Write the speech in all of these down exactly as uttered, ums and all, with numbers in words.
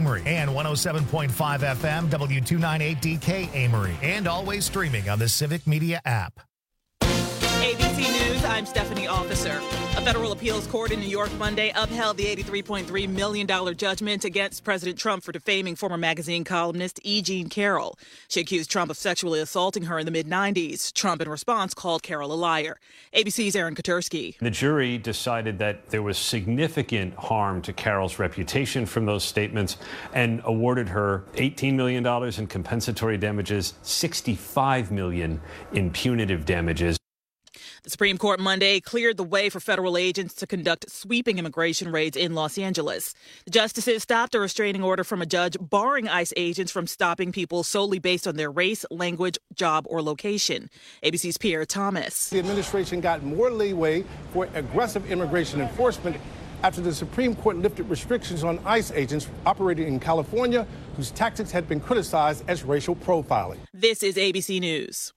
Amory, and one oh seven point five F M W two ninety-eight D K Amory, and always streaming on the Civic Media app. A B C News, I'm Stephanie Officer. A federal appeals court in New York Monday upheld the eighty-three point three million dollars judgment against President Trump for defaming former magazine columnist E. Jean Carroll. She accused Trump of sexually assaulting her in the mid nineties. Trump, in response, called Carroll a liar. A B C's Aaron Katersky. The jury decided that there was significant harm to Carroll's reputation from those statements and awarded her eighteen million dollars in compensatory damages, sixty-five million dollars in punitive damages. The Supreme Court Monday cleared the way for federal agents to conduct sweeping immigration raids in Los Angeles. The justices stopped a restraining order from a judge barring ICE agents from stopping people solely based on their race, language, job, or location. A B C's Pierre Thomas. The administration got more leeway for aggressive immigration enforcement after the Supreme Court lifted restrictions on ICE agents operating in California, whose tactics had been criticized as racial profiling. This is A B C News.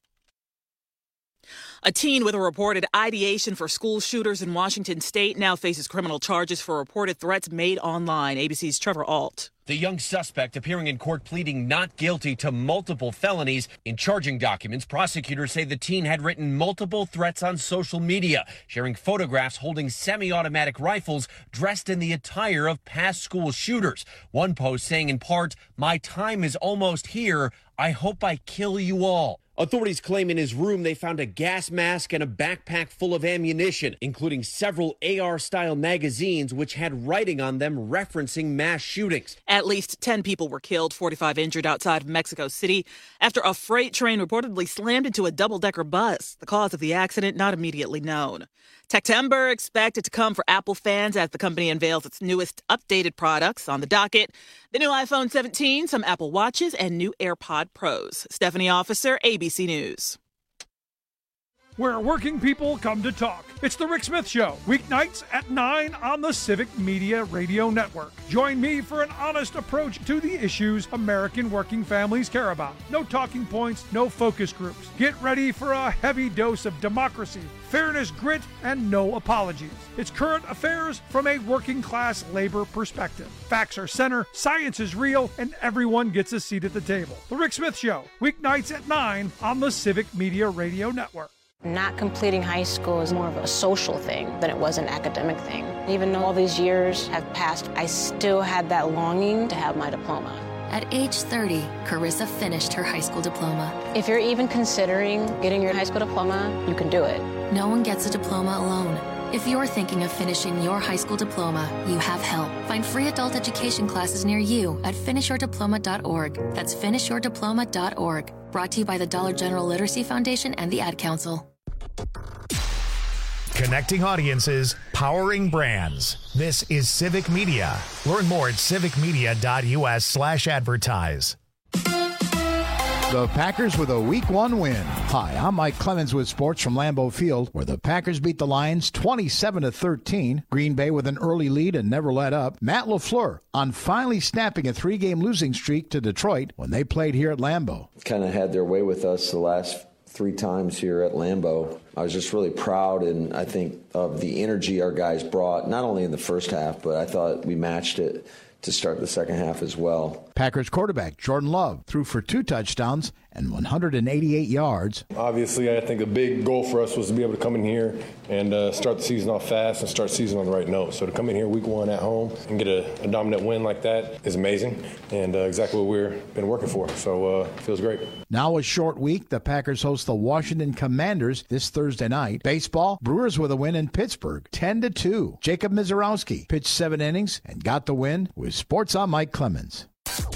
A teen with a reported ideation for school shooters in Washington state now faces criminal charges for reported threats made online. A B C's Trevor Ault. The young suspect appearing in court pleading not guilty to multiple felonies. In charging documents, prosecutors say the teen had written multiple threats on social media, sharing photographs holding semi-automatic rifles dressed in the attire of past school shooters. One post saying in part, "My time is almost here. I hope I kill you all." Authorities claim in his room they found a gas mask and a backpack full of ammunition, including several A R-style magazines which had writing on them referencing mass shootings. At least ten people were killed, forty-five injured outside of Mexico City after a freight train reportedly slammed into a double-decker bus. The cause of the accident not immediately known. Techtember expected to come for Apple fans as the company unveils its newest updated products. On the docket, the new iPhone seventeen, some Apple Watches, and new AirPod Pros. Stephanie Officer, A B C News. Where working people come to talk. It's the Rick Smith Show, weeknights at nine on the Civic Media Radio Network. Join me for an honest approach to the issues American working families care about. No talking points, no focus groups. Get ready for a heavy dose of democracy, fairness, grit, and no apologies. It's current affairs from a working class labor perspective. Facts are center, science is real, and everyone gets a seat at the table. The Rick Smith Show, weeknights at nine on the Civic Media Radio Network. Not completing high school is more of a social thing than it was an academic thing. Even though all these years have passed, I still had that longing to have my diploma. At age thirty, Carissa finished her high school diploma. If you're even considering getting your high school diploma, you can do it. No one gets a diploma alone. If you're thinking of finishing your high school diploma, you have help. Find free adult education classes near you at finish your diploma dot org. That's finish your diploma dot org. Brought to you by the Dollar General Literacy Foundation and the Ad Council. Connecting audiences, powering brands. This is Civic Media. Learn more at civic media dot u s slash advertise. The Packers with a week one win. Hi, I'm Mike Clemens with sports from Lambeau Field, where the Packers beat the Lions twenty-seven to thirteen. Green Bay with an early lead and never let up. Matt LaFleur on finally snapping a three-game losing streak to Detroit when they played here at Lambeau. Kind of had their way with us the last three times here at Lambeau. I was just really proud, and I think of the energy our guys brought, not only in the first half, but I thought we matched it to start the second half as well. Packers quarterback Jordan Love threw for two touchdowns and one hundred eighty-eight yards. Obviously, I think a big goal for us was to be able to come in here and uh, start the season off fast and start the season on the right note. So to come in here week one at home and get a, a dominant win like that is amazing and uh, exactly what we've been working for. So uh, it feels great. Now a short week, the Packers host the Washington Commanders this Thursday night. Baseball, Brewers with a win in Pittsburgh, ten to two. Jacob Mizorowski pitched seven innings and got the win. With Sports, I'm Mike Clemens.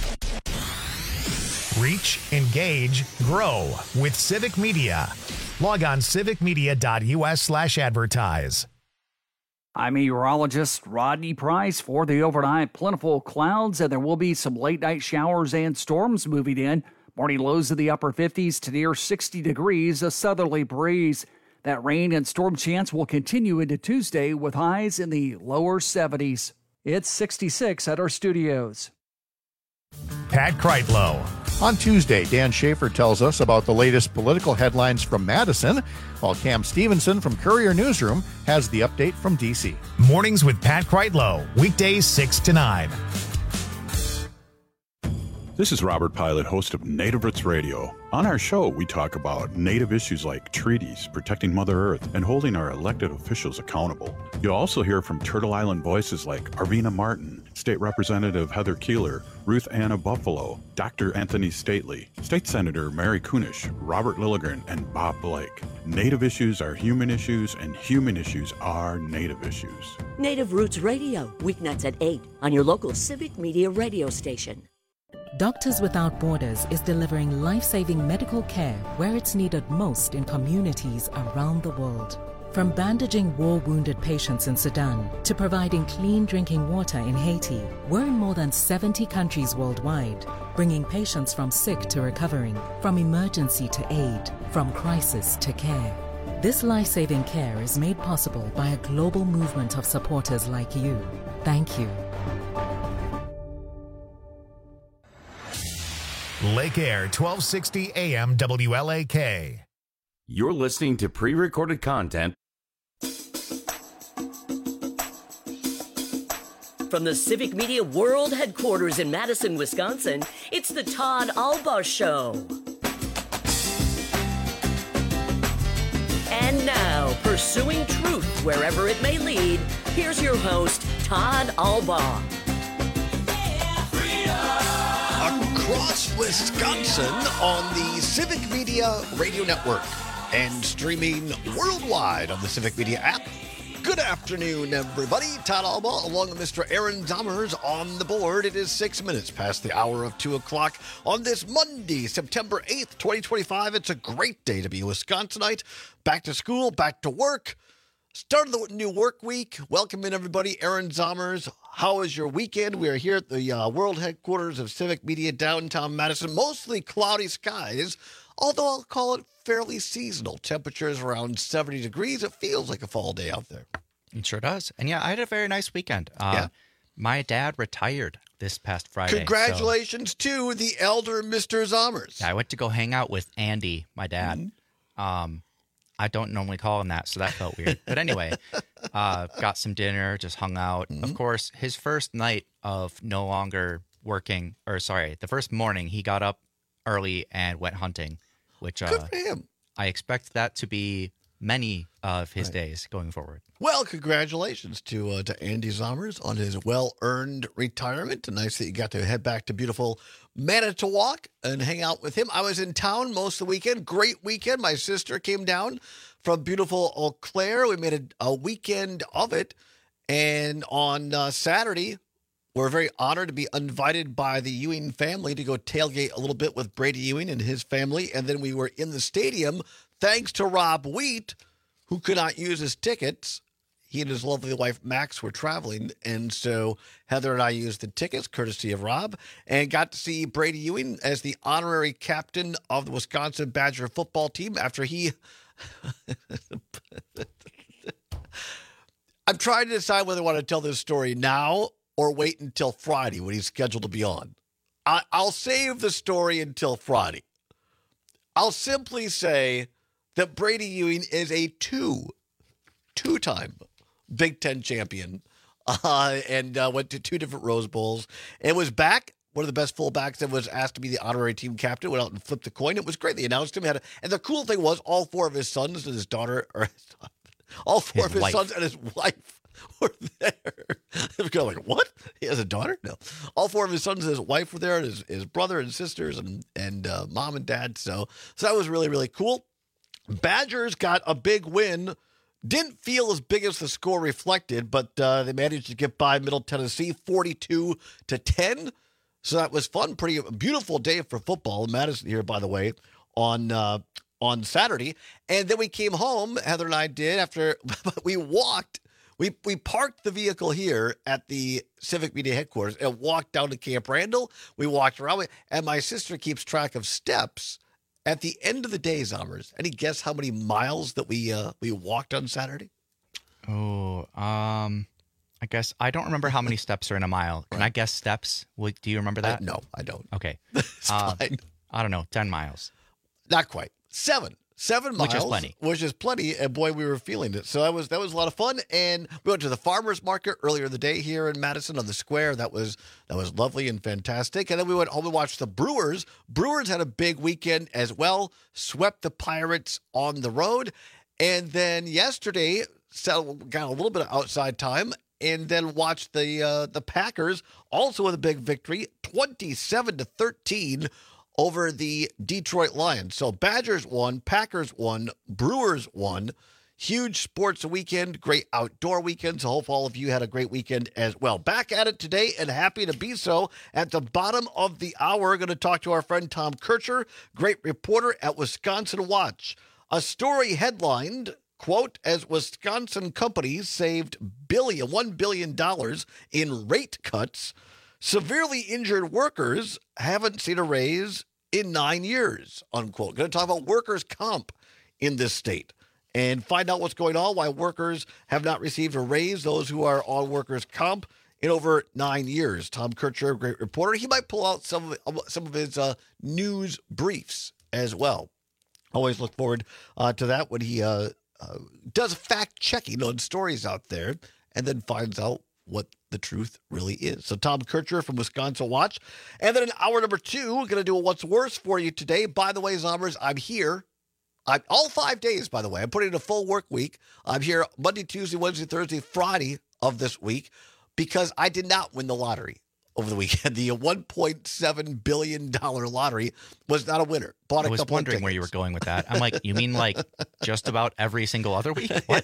Reach, engage, grow with Civic Media. Log on civic media dot u s slash advertise. I'm meteorologist Rodney Price. For the overnight, plentiful clouds, and there will be some late-night showers and storms moving in. Morning lows in the upper fifties to near sixty degrees, a southerly breeze. That rain and storm chance will continue into Tuesday with highs in the lower seventies. It's sixty-six at our studios. Pat Kreitlow. On Tuesday, Dan Schaefer tells us about the latest political headlines from Madison, while Cam Stevenson from Courier Newsroom has the update from D C. Mornings with Pat Kreitlow, weekdays six to nine. This is Robert Pilot, host of Native Roots Radio. On our show, we talk about Native issues like treaties, protecting Mother Earth, and holding our elected officials accountable. You'll also hear from Turtle Island voices like Arvina Martin, State Representative Heather Keeler, Ruth Anna Buffalo, Doctor Anthony Stately, State Senator Mary Kunish, Robert Lilligren, and Bob Blake. Native issues are human issues, and human issues are Native issues. Native Roots Radio, weeknights at eight on your local Civic Media radio station. Doctors Without Borders is delivering life-saving medical care where it's needed most in communities around the world. From bandaging war-wounded patients in Sudan to providing clean drinking water in Haiti, we're in more than seventy countries worldwide, bringing patients from sick to recovering, from emergency to aid, from crisis to care. This life-saving care is made possible by a global movement of supporters like you. Thank you. Lake Air, twelve sixty A M W L A K. You're listening to pre-recorded content from the Civic Media World Headquarters in Madison, Wisconsin. It's the Todd Alba Show. And now, pursuing truth wherever it may lead, here's your host, Todd Alba. Across Wisconsin on the Civic Media Radio Network and streaming worldwide on the Civic Media app. Good afternoon, everybody. Todd Alba along with Mister Aaron Zommers on the board. It is six minutes past the hour of two o'clock on this Monday, September eighth, twenty twenty-five. It's a great day to be a Wisconsinite. Back to school, back to work. Start of the new work week. Welcome in, everybody. Aaron Zommers. How was your weekend? We are here at the uh, world headquarters of Civic Media, downtown Madison. Mostly cloudy skies, although I'll call it fairly seasonal. Temperatures around seventy degrees. It feels like a fall day out there. It sure does. And yeah, I had a very nice weekend. Uh, yeah. My dad retired this past Friday. Congratulations so. to the elder Mister Zommers. Yeah, I went to go hang out with Andy, my dad. Mm-hmm. Um, I don't normally call him that, so that felt weird. But anyway, uh, got some dinner, just hung out. Mm-hmm. Of course, his first night of no longer working, or sorry, the first morning, he got up early and went hunting, which uh, good for him. I expect that to be many of his right. days going forward. Well, congratulations to uh, to Andy Zommers on his well-earned retirement. Nice that you got to head back to beautiful Manitowoc and hang out with him. I was in town most of the weekend. Great weekend. My sister came down from beautiful Eau Claire. We made a, a weekend of it. And on uh, Saturday, we're very honored to be invited by the Ewing family to go tailgate a little bit with Brady Ewing and his family. And then we were in the stadium thanks to Rob Wheat, who could not use his tickets. He and his lovely wife, Max, were traveling, and so Heather and I used the tickets, courtesy of Rob, and got to see Brady Ewing as the honorary captain of the Wisconsin Badger football team after he... I'm trying to decide whether I want to tell this story now or wait until Friday when he's scheduled to be on. I, I'll save the story until Friday. I'll simply say that Brady Ewing is a two, two-time Big Ten champion uh, and uh, went to two different Rose Bowls and was back. One of the best fullbacks that was asked to be the honorary team captain, went out and flipped the coin. It was great. They announced him. Had a, and the cool thing was all four of his sons and his daughter, or all four his of his wife. sons and his wife were there. It was kind of like, what? He has a daughter? No. All four of his sons and his wife were there, and his, his brother and sisters and, and uh, mom and dad. So, so that was really, really cool. Badgers got a big win. Didn't feel as big as the score reflected, but uh, they managed to get by Middle Tennessee forty-two to ten. So that was fun. Pretty beautiful day for football in Madison here, by the way, on uh, on Saturday. And then we came home, Heather and I did, after we walked. We we parked the vehicle here at the Civic Media headquarters and walked down to Camp Randall. We walked around, and my sister keeps track of steps. At the end of the day, Zommers, any guess how many miles that we uh, we walked on Saturday? Oh, um, I guess I don't remember how many steps are in a mile. Can right. I guess steps? What, do you remember that? I, no, I don't. Okay. It's uh, fine. I don't know, ten miles. Not quite. Seven. Seven miles, Which is plenty. Which is plenty, and boy, we were feeling it. So that was that was a lot of fun. And we went to the farmers market earlier in the day here in Madison on the square. That was that was lovely and fantastic. And then we went home and watched the Brewers. Brewers had a big weekend as well. Swept the Pirates on the road, and then yesterday so got a little bit of outside time, and then watched the uh, the Packers also with a big victory, twenty-seven to thirteen. Over the Detroit Lions. So Badgers won, Packers won, Brewers won. Huge sports weekend, great outdoor weekend. So hope all of you had a great weekend as well. Back at it today and happy to be so. At the bottom of the hour, we're going to talk to our friend Tom Kircher, great reporter at Wisconsin Watch. A story headlined, quote, as Wisconsin companies saved billion, one billion dollars in rate cuts, severely injured workers haven't seen a raise in nine years, unquote. Going to talk about workers' comp in this state and find out what's going on, why workers have not received a raise, those who are on workers' comp, in over nine years. Tom Kircher, great reporter. He might pull out some of, some of his uh, news briefs as well. Always look forward uh, to that when he uh, uh, does fact-checking on stories out there and then finds out what the truth really is. So Tom Kircher from Wisconsin Watch. And then in hour number two, we're going to do a What's Worse for you today. By the way, Zombers, I'm here. I'm, all five days, by the way. I'm putting in a full work week. I'm here Monday, Tuesday, Wednesday, Thursday, Friday of this week because I did not win the lottery over the weekend. The one point seven billion dollars lottery was not a winner. Bought a I was couple wondering of where you were going with that. I'm like, you mean like just about every single other week? What?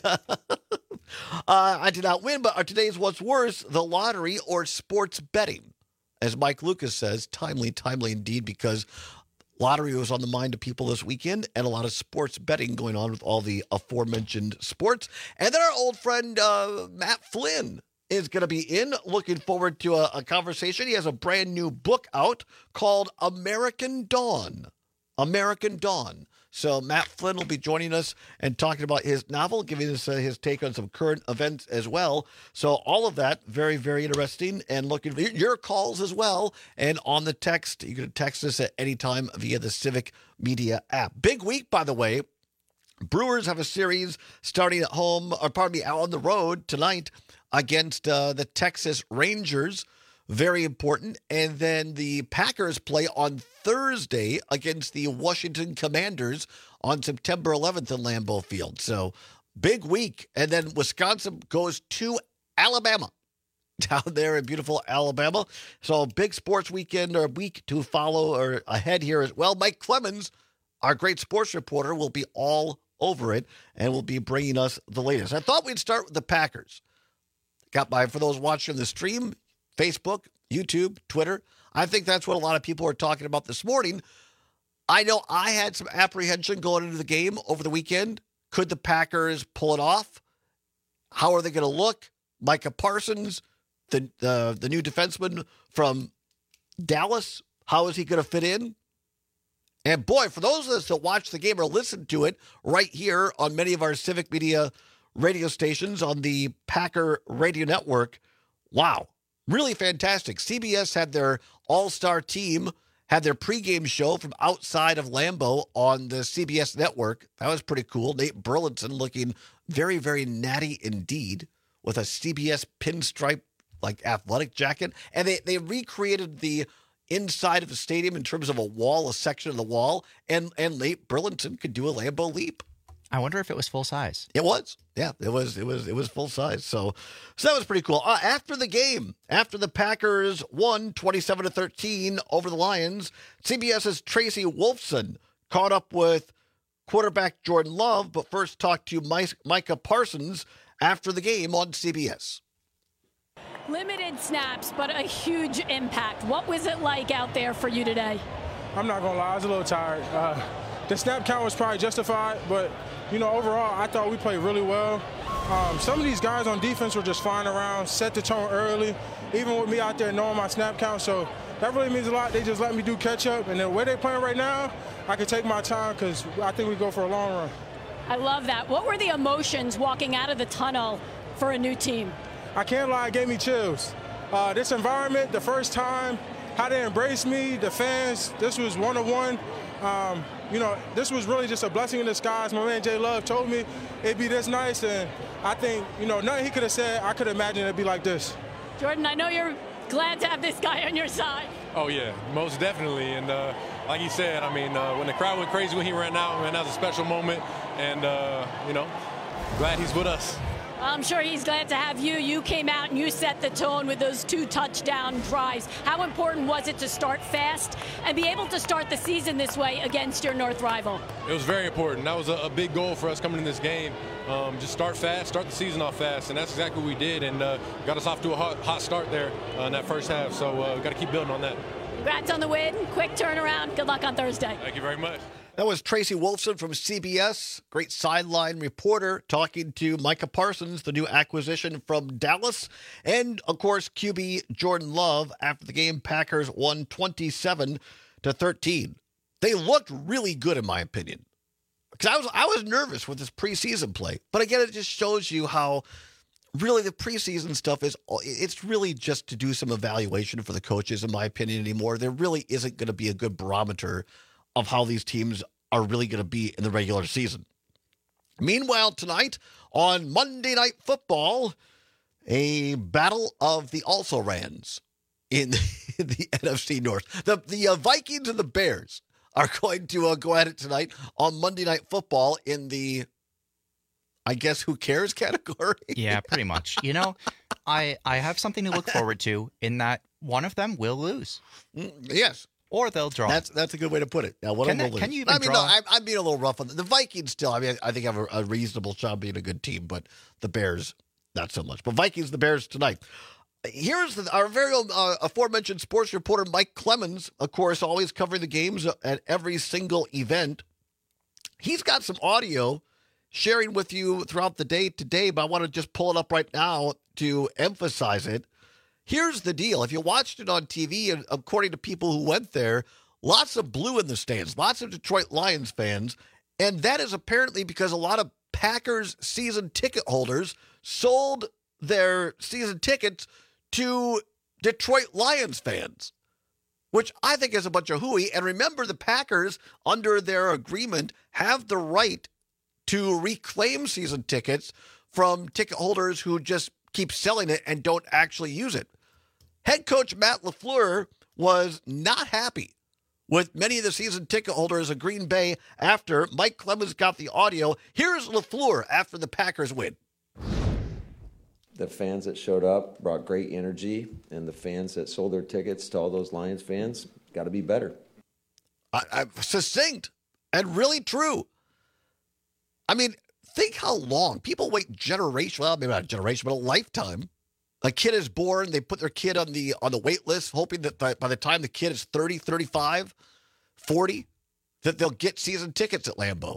Uh, I did not win, but today's What's Worse, the lottery or sports betting. As Mike Lucas says, timely, timely indeed, because lottery was on the mind of people this weekend and a lot of sports betting going on with all the aforementioned sports. And then our old friend uh, Matt Flynn is going to be in. Looking forward to a, a conversation. He has a brand new book out called American Dawn. American Dawn. So Matt Flynn will be joining us and talking about his novel, giving us uh, his take on some current events as well. So all of that, very, very interesting. And looking for your calls as well. And on the text, you can text us at any time via the Civic Media app. Big week, by the way. Brewers have a series starting at home, or pardon me, out on the road tonight against uh, the Texas Rangers. Very important. And then the Packers play on Thursday against the Washington Commanders on September eleventh in Lambeau Field. So big week. And then Wisconsin goes to Alabama, down there in beautiful Alabama. So big sports weekend or week to follow or ahead here as well. Mike Clemens, our great sports reporter, will be all over it and will be bringing us the latest. I thought we'd start with the Packers. Got by, for those watching the stream, Facebook, YouTube, Twitter. I think that's what a lot of people are talking about this morning. I know I had some apprehension going into the game over the weekend. Could the Packers pull it off? How are they going to look? Micah Parsons, the, the, the new defenseman from Dallas, how is he going to fit in? And boy, for those of us that watch the game or listen to it right here on many of our Civic Media radio stations on the Packer Radio Network, wow. Really fantastic. C B S had their all-star team, had their pregame show from outside of Lambeau on the C B S network. That was pretty cool. Nate Burleson looking very, very natty indeed with a C B S pinstripe like athletic jacket. And they, they recreated the inside of the stadium in terms of a wall, a section of the wall. And, and Nate Burleson could do a Lambeau leap. I wonder if it was full size. It was. Yeah, it was. It was. It was full size. So, so that was pretty cool. Uh, after the game, after the Packers won twenty-seven to thirteen over the Lions, CBS's Tracy Wolfson caught up with quarterback Jordan Love, but first talked to Mike, Micah Parsons after the game on C B S. Limited snaps, but a huge impact. What was it like out there for you today? I'm not gonna lie, I was a little tired. Uh, the snap count was probably justified, but you know, overall, I thought we played really well. Um, some of these guys on defense were just flying around, set the tone early, even with me out there knowing my snap count. So that really means a lot. They just let me do catch-up. And the way they're playing right now, I can take my time because I think we go for a long run. I love that. What were the emotions walking out of the tunnel for a new team? I can't lie, it gave me chills. Uh, this environment, the first time, how they embraced me, the fans, this was one-on-one. Um, you know, this was really just a blessing in disguise. My man Jay Love told me it'd be this nice, and I think, you know, nothing he could have said, I could imagine it'd be like this. Jordan, I know you're glad to have this guy on your side. Oh, yeah, most definitely. And uh, like he said, I mean, uh, when the crowd went crazy when he ran out, man, that was a special moment. And, uh, you know, glad he's with us. I'm sure he's glad to have you. You came out and you set the tone with those two touchdown drives. How important was it to start fast and be able to start the season this way against your North rival? It was very important. That was a, a big goal for us coming in this game. Um, just start fast, start the season off fast, and that's exactly what we did, and uh, got us off to a hot, hot start there uh, in that first half. So uh, we've got to keep building on that. Congrats on the win. Quick turnaround. Good luck on Thursday. Thank you very much. That was Tracy Wolfson from C B S, great sideline reporter, talking to Micah Parsons, the new acquisition from Dallas. And, of course, Q B Jordan Love. After the game, Packers won twenty-seven to thirteen. They looked really good, in my opinion. Because I was, I was nervous with this preseason play. But, again, it just shows you how really the preseason stuff is, it's really just to do some evaluation for the coaches, in my opinion, anymore. There really isn't going to be a good barometer of how these teams are really going to be in the regular season. Meanwhile, tonight on Monday Night Football, a battle of the also-rans in the N F C North. The, the uh, Vikings and the Bears are going to uh, go at it tonight on Monday Night Football in the, I guess, who cares category? Yeah, pretty much. You know, I, I have something to look forward to in that one of them will lose. Mm, yes. Or they'll draw. That's that's a good way to put it. Now, one can, of them that, can you even I mean, draw? no, I'm, I'm being a little rough on the, the Vikings. Still, I mean, I think have a, a reasonable shot being a good team, but the Bears, not so much. But Vikings, the Bears tonight. Here's the, our very own uh, aforementioned sports reporter, Mike Clemens, of course, always covering the games at every single event. He's got some audio sharing with you throughout the day today, but I want to just pull it up right now to emphasize it. Here's the deal. If you watched it on T V, and according to people who went there, lots of blue in the stands, lots of Detroit Lions fans, and that is apparently because a lot of Packers season ticket holders sold their season tickets to Detroit Lions fans, which I think is a bunch of hooey. And remember, the Packers, under their agreement, have the right to reclaim season tickets from ticket holders who just keep selling it and don't actually use it. Head coach Matt LaFleur was not happy with many of the season ticket holders of Green Bay after Mike Clemens got the audio. Here's LaFleur after the Packers win. The fans that showed up brought great energy, and the fans that sold their tickets to all those Lions fans got to be better. I, I, succinct and really true. I mean, think how long people wait generation. Well, maybe not a generation, but a lifetime. A kid is born. They put their kid on the on the wait list, hoping that by, by the time the kid is thirty, thirty-five, forty, that they'll get season tickets at Lambeau.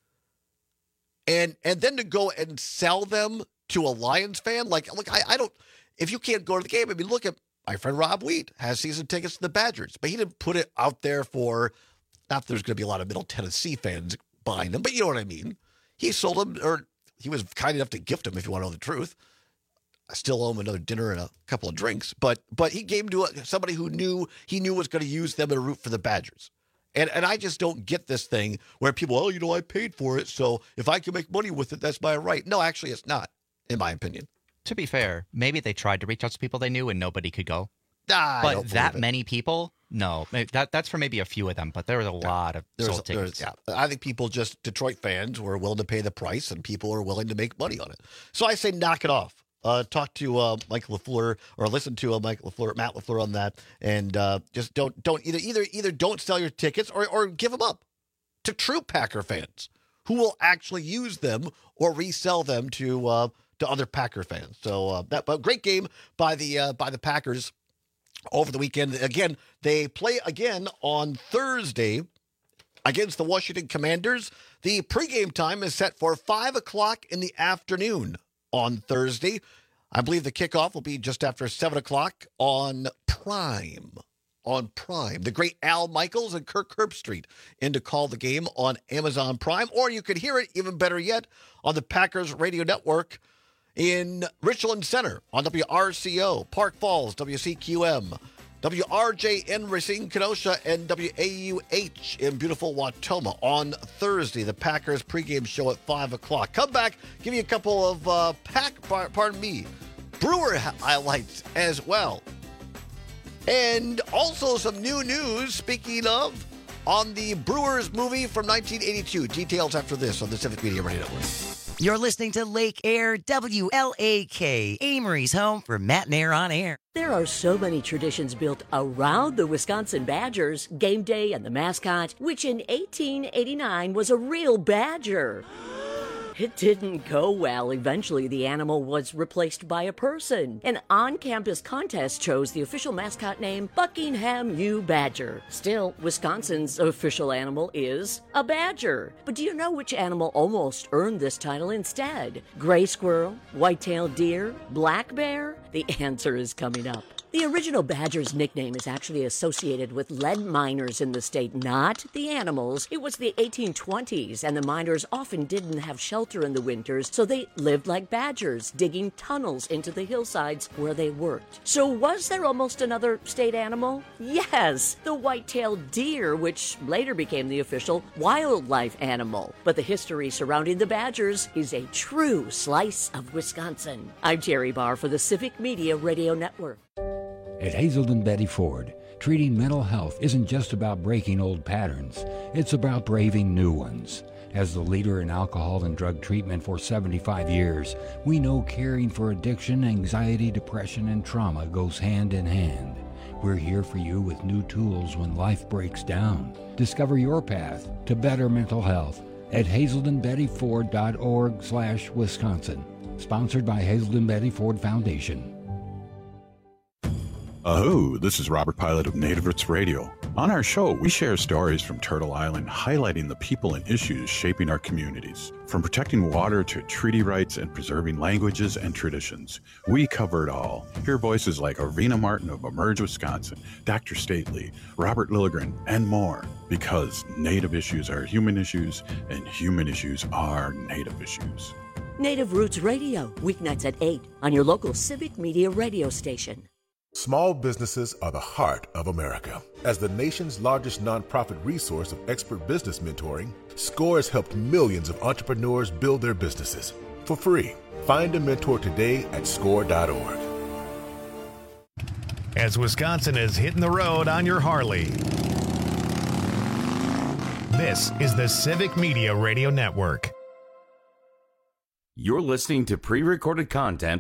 And and then to go and sell them to a Lions fan, like look, I, I don't. If you can't go to the game, I mean, look at my friend Rob Wheat has season tickets to the Badgers, but he didn't put it out there for. Not that there's going to be a lot of Middle Tennessee fans buying them, but you know what I mean. He sold them, or he was kind enough to gift them, if you want to know the truth. I still owe him another dinner and a couple of drinks, but but he gave them to somebody who knew he knew was going to use them to root for the Badgers. And and I just don't get this thing where people, oh, you know, I paid for it, so if I can make money with it, that's my right. No, actually, it's not, in my opinion. To be fair, maybe they tried to reach out to people they knew and nobody could go. Nah, but that many people, no. That that's for maybe a few of them, but there was a yeah. lot of there's, sold tickets. Yeah, I think people just, Detroit fans were willing to pay the price, and people are willing to make money on it. So I say knock it off. Uh, talk to uh, Mike LaFleur, or listen to uh, Mike LaFleur, Matt LaFleur on that, and uh, just don't don't either either either don't sell your tickets or or give them up to true Packer fans who will actually use them or resell them to uh, to other Packer fans. So uh, that but great game by the uh, by the Packers over the weekend. Again, they play again on Thursday against the Washington Commanders. The pregame time is set for five o'clock in the afternoon on Thursday. I believe the kickoff will be just after seven o'clock on Prime. On Prime. The great Al Michaels and Kirk Herbstreit in to call the game on Amazon Prime. Or you could hear it, even better yet, on the Packers Radio Network in Richland Center on W R C O, Park Falls, W C Q M, W R J in Racine, Kenosha, and W A U H in beautiful Wautoma on Thursday. The Packers pregame show at five o'clock. Come back, give you a couple of uh, Pack, pardon me, Brewer highlights as well. And also some new news, speaking of, on the Brewers movie from nineteen eighty-two. Details after this on the Civic Media Radio Network. You're listening to Lake Air W L A K, Amory's home for Matt and Air on Air. There are so many traditions built around the Wisconsin Badgers, game day and the mascot, which in eighteen eighty-nine was a real badger. It didn't go well. Eventually, the animal was replaced by a person. An on-campus contest chose the official mascot name Buckingham U. Badger. Still, Wisconsin's official animal is a badger. But do you know which animal almost earned this title instead? Gray squirrel, white-tailed deer, black bear? The answer is coming up. The original badger's nickname is actually associated with lead miners in the state, not the animals. It was the eighteen twenties, and the miners often didn't have shelter in the winters, so they lived like badgers, digging tunnels into the hillsides where they worked. So was there almost another state animal? Yes, the white-tailed deer, which later became the official wildlife animal. But the history surrounding the badgers is a true slice of Wisconsin. I'm Terry Barr for the Civic Media Radio Network. At Hazelden Betty Ford, treating mental health isn't just about breaking old patterns. It's about braving new ones. As the leader in alcohol and drug treatment for seventy-five years, we know caring for addiction, anxiety, depression, and trauma goes hand in hand. We're here for you with new tools when life breaks down. Discover your path to better mental health at hazelden betty ford dot org slash Wisconsin. Sponsored by Hazelden Betty Ford Foundation. Aho, this is Robert Pilot of Native Roots Radio. On our show, we share stories from Turtle Island highlighting the people and issues shaping our communities. From protecting water to treaty rights and preserving languages and traditions, we cover it all. Hear voices like Arena Martin of Emerge, Wisconsin, Doctor Stately, Robert Lilligren, and more. Because Native issues are human issues, and human issues are Native issues. Native Roots Radio, weeknights at eight on your local Civic Media radio station. Small businesses are the heart of America. As the nation's largest nonprofit resource of expert business mentoring, SCORE has helped millions of entrepreneurs build their businesses for free. Find a mentor today at score dot org. As Wisconsin is hitting the road on your Harley, this is the Civic Media Radio Network. You're listening to pre-recorded content.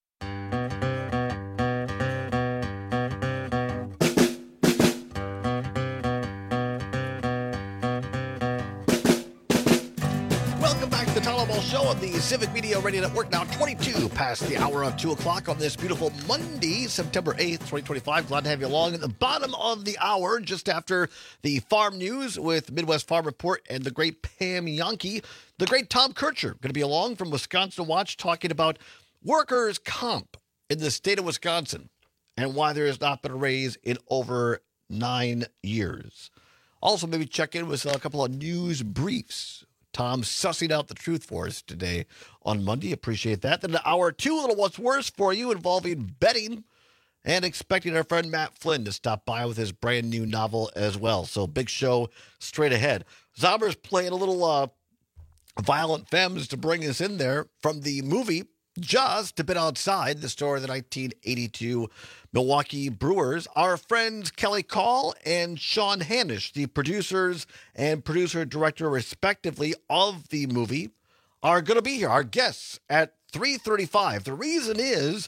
Show on the Civic Media Radio Network, now twenty-two past the hour of two o'clock on this beautiful Monday, September eighth, twenty twenty-five. Glad to have you along at the bottom of the hour, just after the farm news with Midwest Farm Report and the great Pam Yankee. The great Tom Kircher going to be along from Wisconsin Watch talking about workers' comp in the state of Wisconsin and why there has not been a raise in over nine years. Also, maybe check in with a couple of news briefs. Tom sussing out the truth for us today on Monday. Appreciate that. Then hour two, a little what's worse for you involving betting and expecting our friend Matt Flynn to stop by with his brand new novel as well. So big show straight ahead. Zommer's playing a little uh, Violent Femmes to bring us in there from the movie Just a Bit Outside, the story of the nineteen eighty-two Milwaukee Brewers. Our friends Kelly Call and Sean Hanish, the producers and producer-director, respectively, of the movie, are going to be here, our guests, at three thirty-five. The reason is,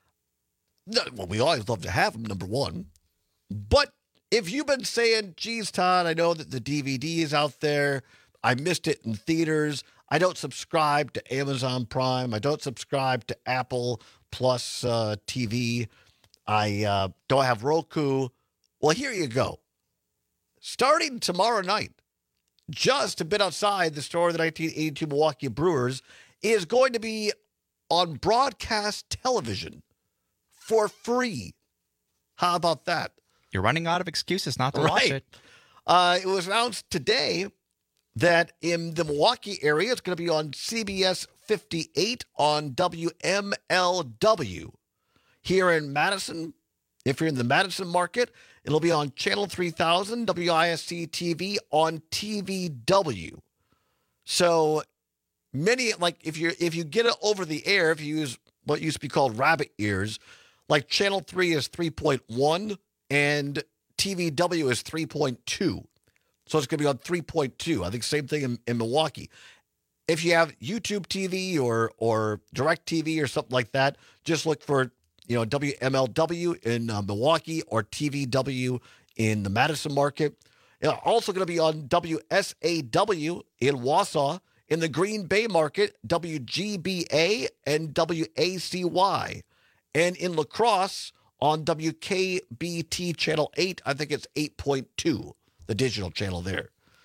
well, we always love to have them, number one. But if you've been saying, geez, Todd, I know that the D V D is out there. I missed it in theaters. I don't subscribe to Amazon Prime. I don't subscribe to Apple Plus uh, T V. I uh, don't have Roku. Well, here you go. Starting tomorrow night, Just a Bit Outside, the story of the nineteen eighty-two Milwaukee Brewers, is going to be on broadcast television for free. How about that? You're running out of excuses not to right. watch it. Uh, it was announced today that in the Milwaukee area, it's going to be on C B S fifty-eight on W M L W. Here in Madison, If you're in the Madison market, it'll be on Channel three thousand, W I S C T V on T V W. So many, like if you if you get it over the air, if you use what used to be called rabbit ears, like Channel three is three point one and T V W is three point two. So it's going to be on three point two. I think same thing in, in Milwaukee. If you have YouTube T V or or DirecTV or something like that, just look for, you know, W M L W in uh, Milwaukee or T V W in the Madison market. It's also going to be on W S A W in Wausau. In the Green Bay market, W G B A and W A C Y. And in La Crosse on W K B T Channel eight, I think it's eight point two, the digital channel there.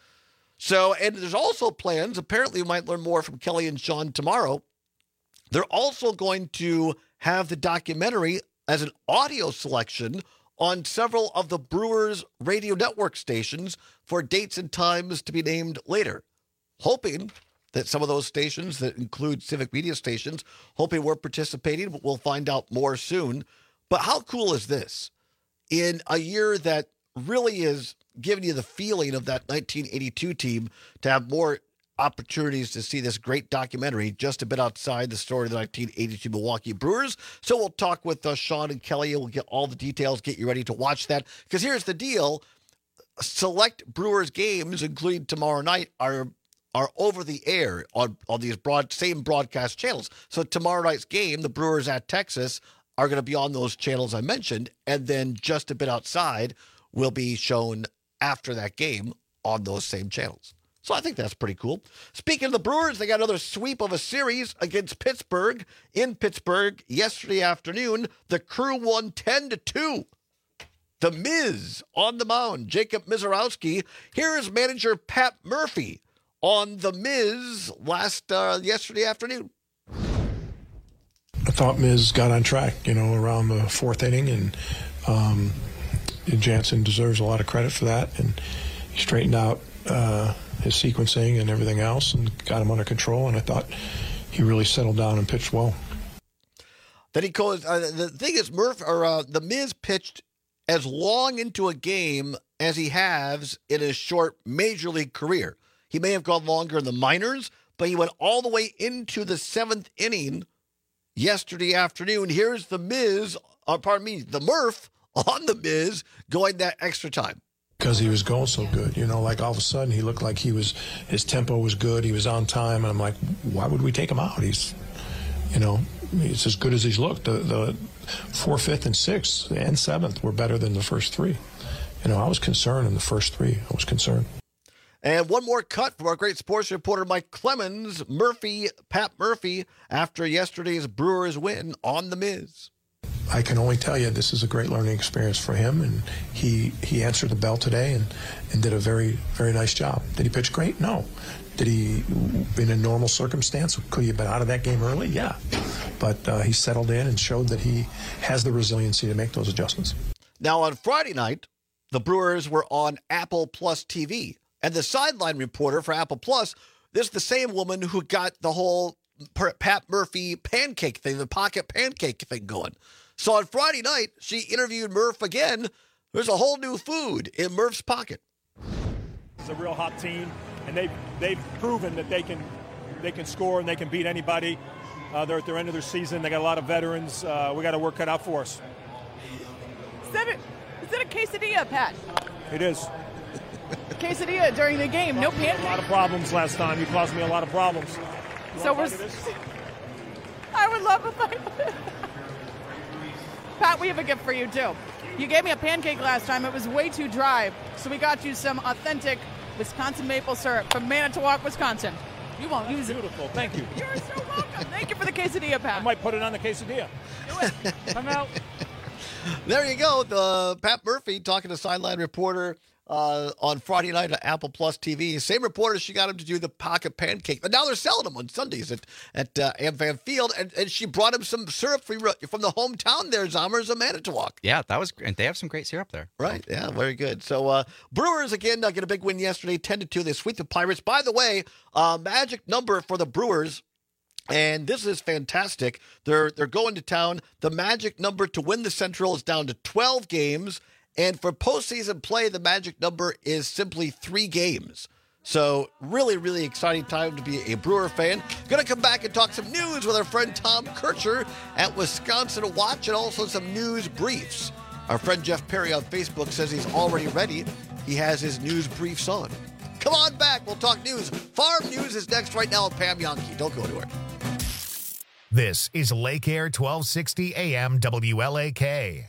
So, and there's also plans, apparently we might learn more from Kelly and Sean tomorrow. They're also going to have the documentary as an audio selection on several of the Brewers radio network stations for dates and times to be named later. Hoping that some of those stations that include Civic Media stations, hoping we're participating, but we'll find out more soon. But how cool is this? In a year that really is giving you the feeling of that nineteen eighty-two team, to have more opportunities to see this great documentary just a bit outside the story of the nineteen eighty-two Milwaukee Brewers. So we'll talk with uh, Sean and Kelly. We'll get all the details, get you ready to watch that. Because here's the deal. Select Brewers games, including tomorrow night, are are over the air on, on these broad same broadcast channels. So tomorrow night's game, the Brewers at Texas, are going to be on those channels I mentioned. And then just a bit outside will be shown after that game on those same channels. So I think that's pretty cool. Speaking of the Brewers, they got another sweep of a series against Pittsburgh in Pittsburgh yesterday afternoon. The Crew won ten to two. The Miz on the mound, Jacob Misiorowski. Here is manager Pat Murphy on the Miz last uh, yesterday afternoon. I thought Miz got on track, you know, around the fourth inning, and um, Jansen deserves a lot of credit for that. And he straightened out uh, his sequencing and everything else and got him under control. And I thought he really settled down and pitched well. Then he goes. Uh, the thing is, Murph or uh, the Miz pitched as long into a game as he has in his short major league career. He may have gone longer in the minors, but he went all the way into the seventh inning yesterday afternoon. Here's the Miz, uh, pardon me, the Murph on the Miz going that extra time. Because he was going so good, you know, like all of a sudden he looked like he was, his tempo was good, he was on time, and I'm like, why would we take him out? He's, you know, it's as good as he's looked. The, the fourth, fifth, and sixth and seventh were better than the first three. You know, I was concerned in the first three. I was concerned. And one more cut from our great sports reporter, Mike Clemens. Murphy, Pat Murphy, after yesterday's Brewers win on the Miz. I can only tell you this is a great learning experience for him, and he he answered the bell today and, and did a very, very nice job. Did he pitch great? No. Did he, in a normal circumstance, could he have been out of that game early? Yeah. But uh, he settled in and showed that he has the resiliency to make those adjustments. Now, on Friday night, the Brewers were on Apple Plus T V. And the sideline reporter for Apple Plus, this is the same woman who got the whole Pat Murphy pancake thing, the pocket pancake thing going. So on Friday night, she interviewed Murph again. There's a whole new food in Murph's pocket. It's a real hot team, and they've, they've proven that they can they can score and they can beat anybody. Uh, they're at their end of their season. They got a lot of veterans. Uh, we got to work cut out for us. Is that, a, is that a quesadilla, Pat? It is. Quesadilla during the game, no pancake. A lot of problems last time. You caused me a lot of problems. You so we're. I would love if I. Pat, we have a gift for you too. You gave me a pancake last time. It was way too dry, so we got you some authentic Wisconsin maple syrup from Manitowoc, Wisconsin. You won't use Beautiful. it. Beautiful. Thank you. You're so welcome. Thank you for the quesadilla, Pat. I might put it on the quesadilla. Do it. I'm out. There you go. The Pat Murphy talking to sideline reporter uh, on Friday night at Apple Plus T V. Same reporter, she got him to do the pocket pancake. But now they're selling them on Sundays at, at uh, AmFam Field. And, and she brought him some syrup from the hometown there, Zommers of Manitowoc. Yeah, that was and they have some great syrup there. Right. Yeah, very good. So uh, Brewers, again, uh, get a big win yesterday, ten to two. They sweep the Pirates. By the way, uh, magic number for the Brewers And this is fantastic. They're they're going to town. The magic number to win the Central is down to twelve games. And for postseason play, the magic number is simply three games. So really, really exciting time to be a Brewer fan. Going to come back and talk some news with our friend Tom Kircher at Wisconsin Watch, and also some news briefs. Our friend Jeff Perry on Facebook says he's already ready. He has his news briefs on. Come on back. We'll talk news. Farm News is next right now with Pam Yonke. Don't go anywhere. This is Lake Air twelve sixty A M W L A K.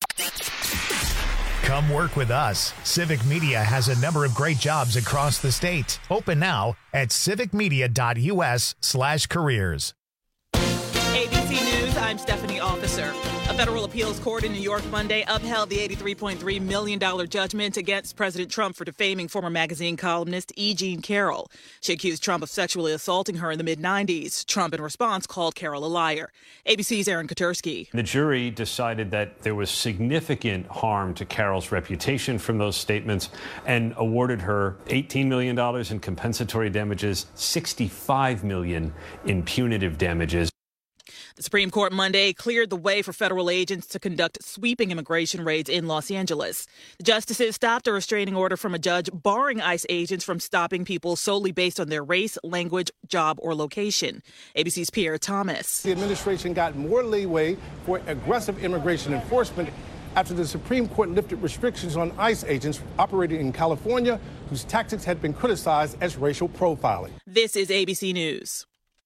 Come work with us. Civic Media has a number of great jobs across the state. Open now at civicmedia.us slash careers. A B C News, I'm Stephanie Officer. A federal appeals court in New York Monday upheld the eighty-three point three million dollars judgment against President Trump for defaming former magazine columnist E. Jean Carroll. She accused Trump of sexually assaulting her in the mid nineties. Trump, in response, called Carroll a liar. A B C's Aaron Katursky. The jury decided that there was significant harm to Carroll's reputation from those statements and awarded her eighteen million dollars in compensatory damages, sixty-five million dollars in punitive damages. The Supreme Court Monday cleared the way for federal agents to conduct sweeping immigration raids in Los Angeles. The justices stopped a restraining order from a judge barring ICE agents from stopping people solely based on their race, language, job, or location. A B C's Pierre Thomas. The administration got more leeway for aggressive immigration enforcement after the Supreme Court lifted restrictions on ICE agents operating in California, whose tactics had been criticized as racial profiling. This is A B C News.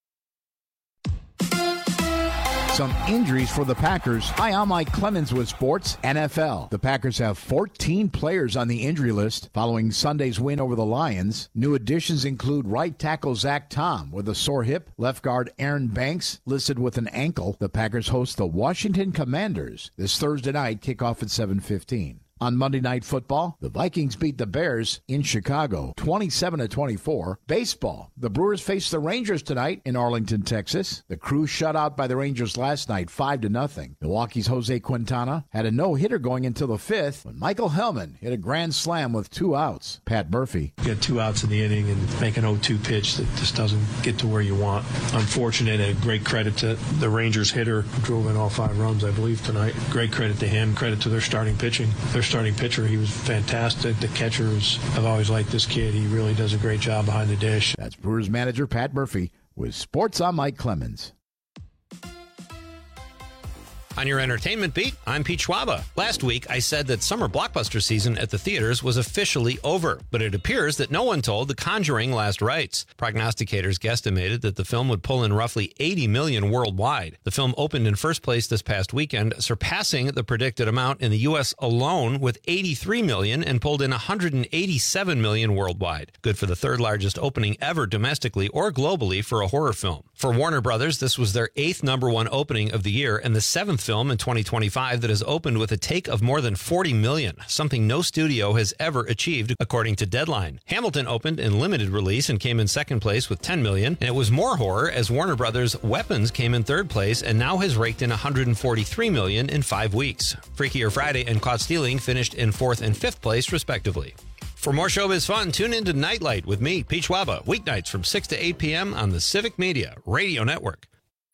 Some injuries for the Packers. Hi, I'm Mike Clemens with Sports N F L. The Packers have fourteen players on the injury list following Sunday's win over the Lions. New additions include right tackle Zach Tom with a sore hip, left guard Aaron Banks listed with an ankle. The Packers host the Washington Commanders this Thursday night, kickoff at seven fifteen. On Monday Night Football, the Vikings beat the Bears in Chicago, twenty-seven to twenty-four. Baseball, the Brewers face the Rangers tonight in Arlington, Texas. The Crew shut out by the Rangers last night, five to nothing. Milwaukee's Jose Quintana had a no-hitter going until the fifth when Michael Hellman hit a grand slam with two outs. Pat Murphy. You get two outs in the inning and make an oh two pitch that just doesn't get to where you want. Unfortunate, a great credit to the Rangers hitter who drove in all five runs, I believe, tonight. Great credit to him. Credit to their starting pitching. Their starting pitcher, he was fantastic. The catchers, I've always liked this kid. He really does a great job behind the dish. That's Brewers manager Pat Murphy with Sports on Mike Clemens. On your entertainment beat, I'm Pete Schwaba. Last week, I said that summer blockbuster season at the theaters was officially over, but it appears that no one told The Conjuring last rites. Prognosticators guesstimated that the film would pull in roughly eighty million dollars worldwide. The film opened in first place this past weekend, surpassing the predicted amount in the U S alone with eighty-three million dollars and pulled in one hundred eighty-seven million dollars worldwide. Good for the third largest opening ever domestically or globally for a horror film. For Warner Brothers, this was their eighth number one opening of the year and the seventh film in twenty twenty-five that has opened with a take of more than forty million, something no studio has ever achieved, according to Deadline. Hamilton opened in limited release and came in second place with ten million, and it was more horror as Warner Brothers' Weapons came in third place and now has raked in one hundred forty-three million in five weeks. Freakier Friday and Caught Stealing finished in fourth and fifth place, respectively. For more showbiz fun, tune in to Nightlight with me, Pete Schwaba, weeknights from six to eight p.m. on the Civic Media Radio Network.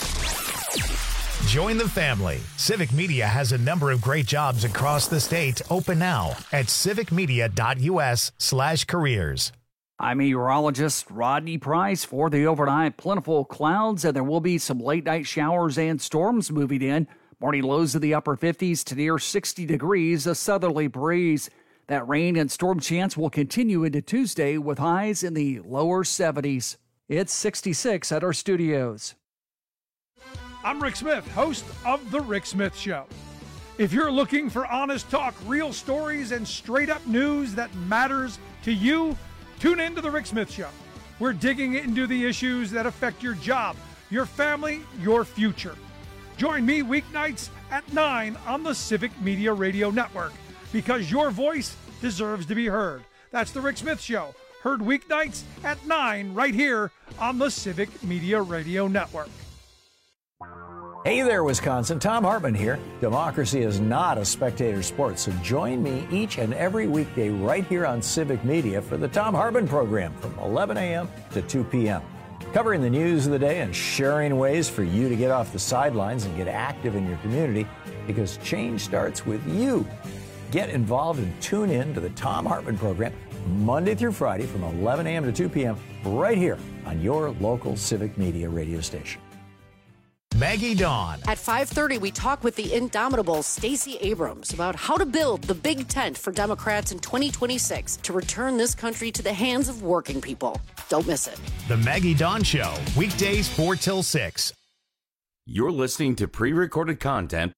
Join the family. Civic Media has a number of great jobs across the state. Open now at civicmedia.us slash careers. I'm meteorologist Rodney Price. For the overnight, plentiful clouds, and there will be some late-night showers and storms moving in. Morning lows in the upper fifties to near sixty degrees, a southerly breeze. That rain and storm chance will continue into Tuesday with highs in the lower seventies. It's sixty-six at our studios. I'm Rick Smith, host of The Rick Smith Show. If you're looking for honest talk, real stories, and straight-up news that matters to you, tune in to The Rick Smith Show. We're digging into the issues that affect your job, your family, your future. Join me weeknights at nine on the Civic Media Radio Network, because your voice deserves to be heard. That's The Rick Smith Show, heard weeknights at nine right here on the Civic Media Radio Network. Hey there, Wisconsin. Tom Hartman here. Democracy is not a spectator sport, so join me each and every weekday right here on Civic Media for the Tom Hartman program from eleven a.m. to two p.m. covering the news of the day and sharing ways for you to get off the sidelines and get active in your community, because change starts with you. Get involved and tune in to the Thom Hartmann program Monday through Friday from eleven a.m. to two p.m. right here on your local Civic Media radio station. Maggie Dawn. At five thirty, we talk with the indomitable Stacey Abrams about how to build the big tent for Democrats in twenty twenty-six to return this country to the hands of working people. Don't miss it. The Maggie Dawn Show, weekdays four till six. You're listening to pre-recorded content.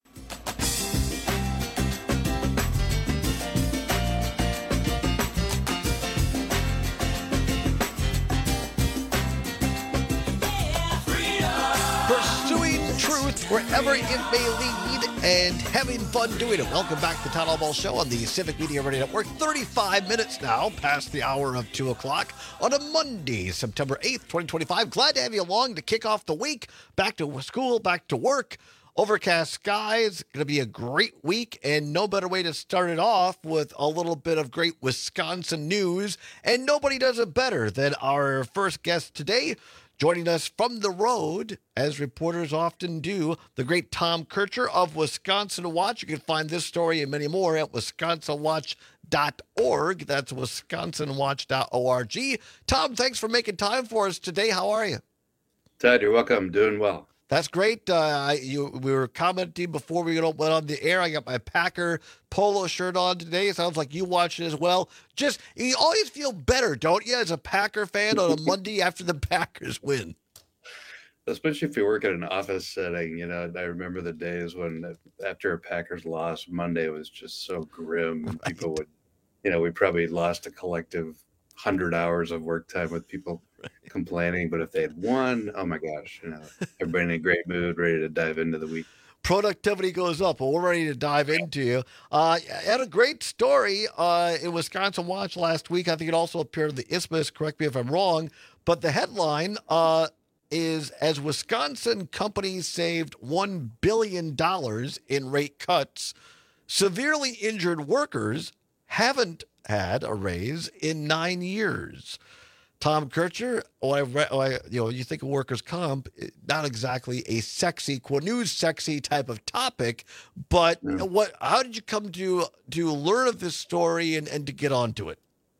Wherever it may lead, and having fun doing it. Welcome back to the Town Hall Ball Show on the Civic Media Radio Network. thirty-five minutes now past the hour of two o'clock on a Monday, September eighth, twenty twenty-five. Glad to have you along to kick off the week. Back to school, back to work. Overcast skies. Going to be a great week, and no better way to start it off with a little bit of great Wisconsin news. And nobody does it better than our first guest today. Joining us from the road, as reporters often do, the great Tom Kircher of Wisconsin Watch. You can find this story and many more at wisconsin watch dot org. That's wisconsin watch dot org. Tom, thanks for making time for us today. How are you? Ted, you're welcome. Doing well. That's great. Uh, you, we were commenting before we went on the air. I got my Packer polo shirt on today. Sounds like you watch it as well. Just, you always feel better, don't you, as a Packer fan on a Monday after the Packers win? Especially if you work in an office setting. You know, I remember the days when after a Packers loss, Monday was just so grim. And people would, you know, we probably lost a collective one hundred hours of work time with people complaining, but if they had won, oh my gosh, you know, everybody in a great mood, ready to dive into the week. Productivity goes up. Well, we're ready to dive into you. Uh, had a great story uh, in Wisconsin Watch last week. I think it also appeared in the Isthmus. Correct me if I'm wrong, but the headline uh, is, as Wisconsin companies saved one billion dollars in rate cuts, severely injured workers haven't had a raise in nine years. Tom Kircher, oh, I, oh, I, you know, you think of workers' comp, not exactly a sexy, quote, news sexy type of topic, but yeah. what? How did you come to to learn of this story and, and to get onto it?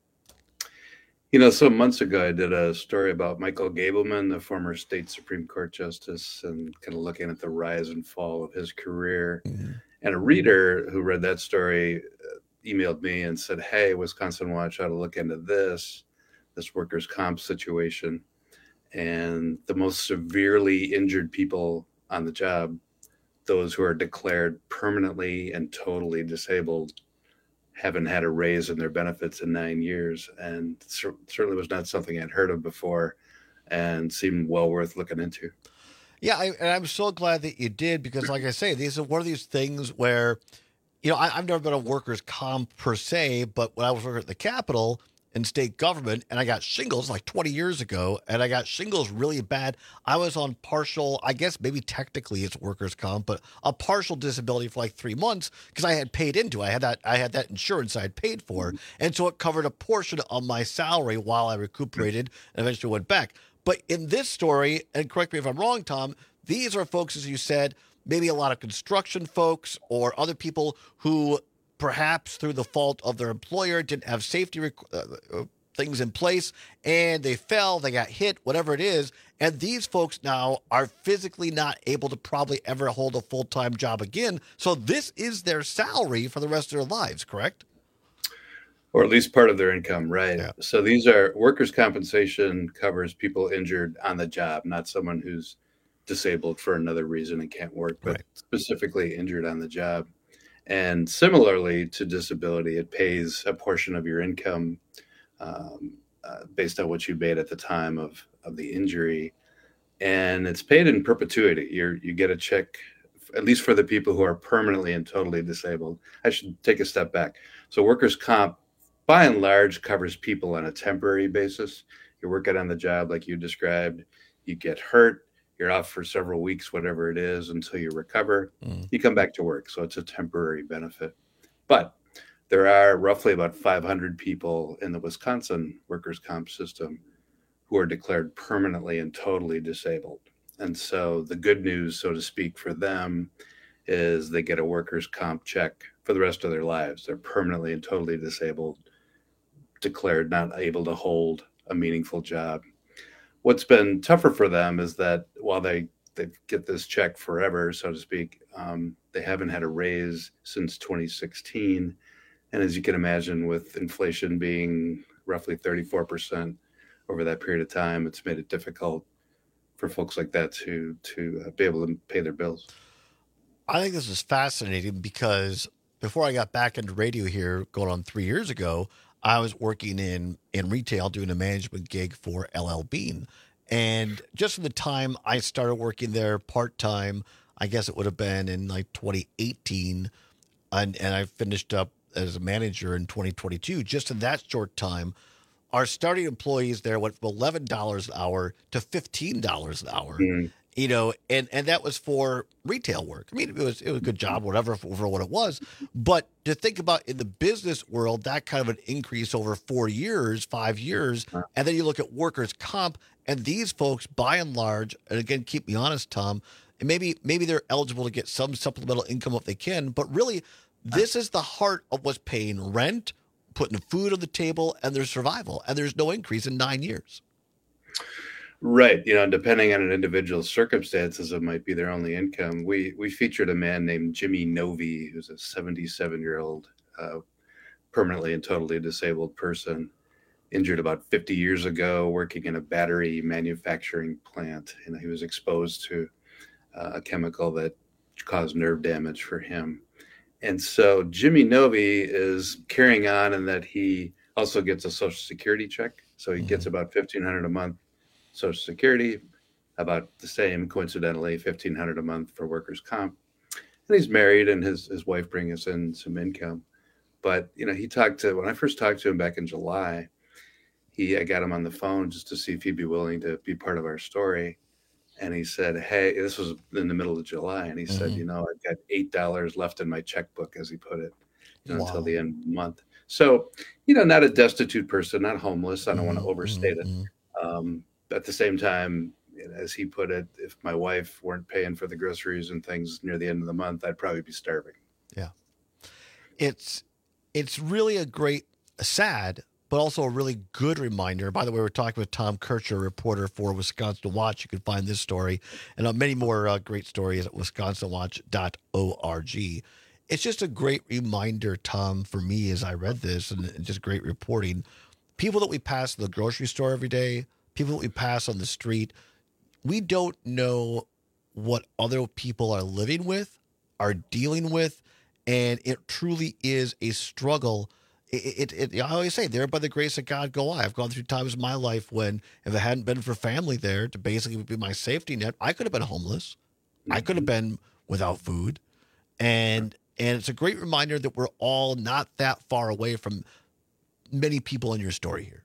You know, some months ago, I did a story about Michael Gableman, the former state Supreme Court justice, and kind of looking at the rise and fall of his career. Mm-hmm. And a reader who read that story emailed me and said, hey, Wisconsin Watch ought to look into this. this workers' comp situation, and the most severely injured people on the job, those who are declared permanently and totally disabled, haven't had a raise in their benefits in nine years. And cer- certainly was not something I'd heard of before and seemed well worth looking into. Yeah, I, and I'm so glad that you did, because like I say, these are one of these things where, you know, I, I've never been a workers' comp per se, but when I was working at the Capitol, in state government, and I got shingles like twenty years ago, and I got shingles really bad. I was on partial, I guess maybe technically it's workers' comp, but a partial disability for like three months because I had paid into it. I had that I had that insurance I had paid for, and so it covered a portion of my salary while I recuperated and eventually went back. But in this story, and correct me if I'm wrong, Tom, these are folks, as you said, maybe a lot of construction folks or other people who perhaps through the fault of their employer didn't have safety rec- uh, things in place, and they fell, they got hit, whatever it is, and these folks now are physically not able to probably ever hold a full-time job again, so this is their salary for the rest of their lives, correct? Or at least part of their income, right? Yeah. So these are, workers' compensation covers people injured on the job, not someone who's disabled for another reason and can't work, but right. specifically injured on the job. And similarly to disability, it pays a portion of your income um, uh, based on what you made at the time of, of the injury. And it's paid in perpetuity. You're, you get a check, at least for the people who are permanently and totally disabled. I should take a step back. So workers' comp, by and large, covers people on a temporary basis. You're working on the job like you described. You get hurt. You're off for several weeks, whatever it is, until you recover. Mm. You come back to work. So it's a temporary benefit. But there are roughly about five hundred people in the Wisconsin workers' comp system who are declared permanently and totally disabled. And so the good news, so to speak, for them is they get a workers' comp check for the rest of their lives. They're permanently and totally disabled, declared not able to hold a meaningful job. What's been tougher for them is that while they, they get this check forever, so to speak, um, they haven't had a raise since twenty sixteen. And as you can imagine, with inflation being roughly thirty-four percent over that period of time, it's made it difficult for folks like that to to uh, be able to pay their bills. I think this is fascinating because before I got back into radio here, going on three years ago, I was working in, in retail doing a management gig for L L Bean. And just from the time I started working there part-time, I guess it would have been in like twenty eighteen, and, and I finished up as a manager in twenty twenty-two. Just in that short time, our starting employees there went from eleven dollars an hour to fifteen dollars an hour. Mm-hmm. You know, and, and that was for retail work. I mean, it was it was a good job, whatever, for, for what it was. But to think about in the business world, that kind of an increase over four years, five years, and then you look at workers' comp, and these folks, by and large, and again, keep me honest, Tom, and maybe maybe they're eligible to get some supplemental income if they can, but really, this is the heart of what's paying rent, putting food on the table, and their survival. And there's no increase in nine years. Right. You know, depending on an individual's circumstances, it might be their only income. We we featured a man named Jimmy Novi, who's a seventy-seven-year-old uh, permanently and totally disabled person, injured about fifty years ago, working in a battery manufacturing plant. And he was exposed to uh, a chemical that caused nerve damage for him. And so Jimmy Novi is carrying on in that he also gets a Social Security check. So he mm-hmm. gets about fifteen hundred dollars a month Social Security, about the same, coincidentally, fifteen hundred dollars a month for workers' comp. And he's married, and his, his wife brings us in some income. But, you know, he talked to, when I first talked to him back in July, he I got him on the phone just to see if he'd be willing to be part of our story. And he said, hey, this was in the middle of July. And he mm-hmm. said, you know, I've got eight dollars left in my checkbook, as he put it, you know, wow. until the end of the month. So, you know, not a destitute person, not homeless. I don't mm-hmm. want to overstate mm-hmm. it. Um, at the same time, as he put it, if my wife weren't paying for the groceries and things near the end of the month, I'd probably be starving. Yeah. It's, it's really a great, sad, but also a really good reminder. By the way, we're talking with Tom Kircher, reporter for Wisconsin Watch. You can find this story and uh, many more uh, great stories at wisconsin watch dot org. It's just a great reminder, Tom, for me as I read this, and just great reporting. People that we pass in the grocery store every day, people that we pass on the street, we don't know what other people are living with, are dealing with, and it truly is a struggle. It, it, it, I always say, there by the grace of God go I. I've gone through times in my life when if it hadn't been for family there to basically be my safety net, I could have been homeless. Mm-hmm. I could have been without food. And and it's a great reminder that we're all not that far away from many people in your story here.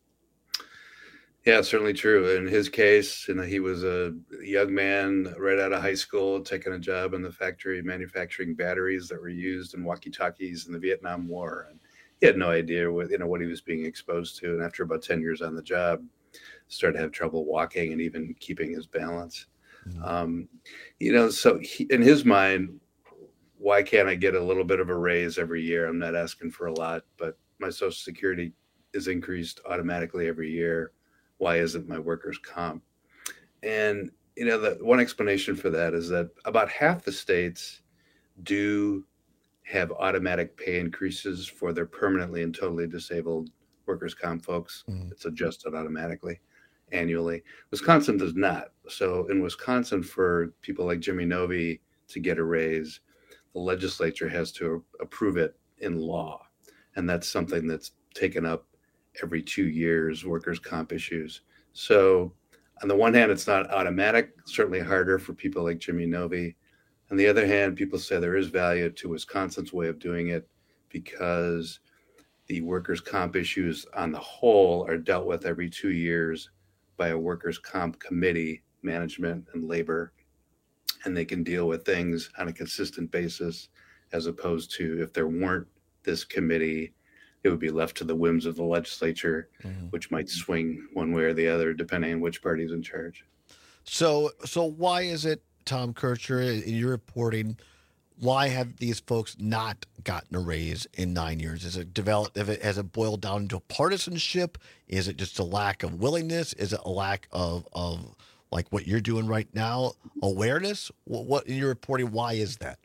Yeah, certainly true. In his case, you know, he was a young man right out of high school, taking a job in the factory manufacturing batteries that were used in walkie-talkies in the Vietnam War. And he had no idea what, you know, what he was being exposed to. And after about ten years on the job, started to have trouble walking and even keeping his balance. Mm-hmm. Um, you know, so he, in his mind, why can't I get a little bit of a raise every year? I'm not asking for a lot, but my Social Security is increased automatically every year. Why isn't my workers' comp? And, you know, the one explanation for that is that about half the states do have automatic pay increases for their permanently and totally disabled workers' comp folks. Mm. It's adjusted automatically annually. Wisconsin does not. So in Wisconsin, for people like Jimmy Novi to get a raise, the legislature has to approve it in law. And that's something that's taken up every two years, workers' comp issues. So on the one hand, it's not automatic, certainly harder for people like Jimmy Novi. On the other hand, people say there is value to Wisconsin's way of doing it because the workers' comp issues on the whole are dealt with every two years by a workers' comp committee, management and labor, and they can deal with things on a consistent basis, as opposed to if there weren't this committee, it would be left to the whims of the legislature, mm-hmm. which might swing one way or the other depending on which party's in charge. So, so why is it, Tom Kircher, in your reporting, why have these folks not gotten a raise in nine years? Is it developed? If it has it boiled down into partisanship? Is it just a lack of willingness? Is it a lack of of like what you're doing right now, awareness? What, what in your reporting? Why is that?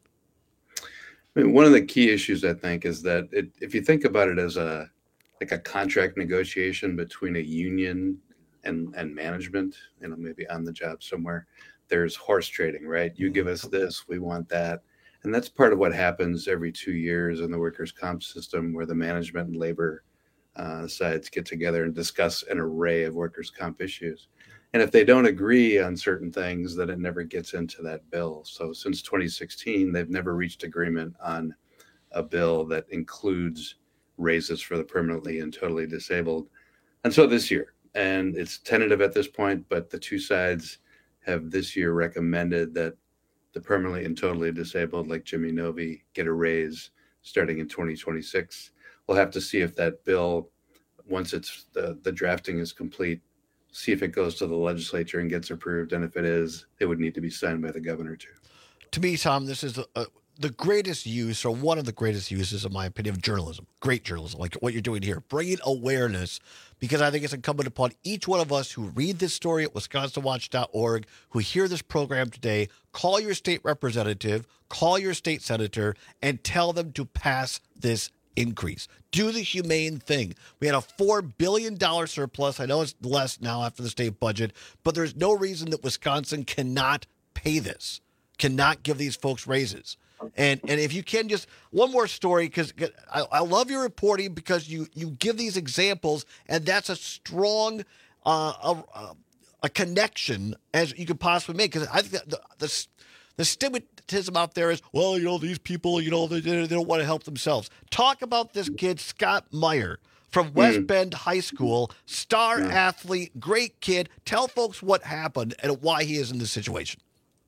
I mean, one of the key issues, I think, is that it, if you think about it as a like a contract negotiation between a union and and management, you know, maybe on the job somewhere, there's horse trading, right? You give us this, we want that. And that's part of what happens every two years in the workers' comp system, where the management and labor uh, sides get together and discuss an array of workers' comp issues. And if they don't agree on certain things, then it never gets into that bill. So since twenty sixteen, they've never reached agreement on a bill that includes raises for the permanently and totally disabled until this year. And it's tentative at this point, but the two sides have this year recommended that the permanently and totally disabled, like Jimmy Novy, get a raise starting in twenty twenty-six. We'll have to see if that bill, once it's the, the drafting is complete, see if it goes to the legislature and gets approved. And if it is, it would need to be signed by the governor too. To me, Tom, this is a, a, the greatest use, or one of the greatest uses, in my opinion, of journalism. Great journalism, like what you're doing here, bringing awareness, because I think it's incumbent upon each one of us who read this story at wisconsin watch dot org, who hear this program today, call your state representative, call your state senator, and tell them to pass this increase. Do the humane thing. We had a four billion dollars surplus. I know it's less now after the state budget, but there's no reason that Wisconsin cannot pay this, cannot give these folks raises. And and if you can, just one more story, because I, I love your reporting, because you, you give these examples, and that's a strong uh, a, a connection as you could possibly make. Because I think that the, the the stigmatism out there is, well, you know, these people, you know, they, they don't want to help themselves. Talk about this kid, Scott Meyer, from West mm. Bend High School, star yeah. athlete, great kid. Tell folks what happened and why he is in this situation.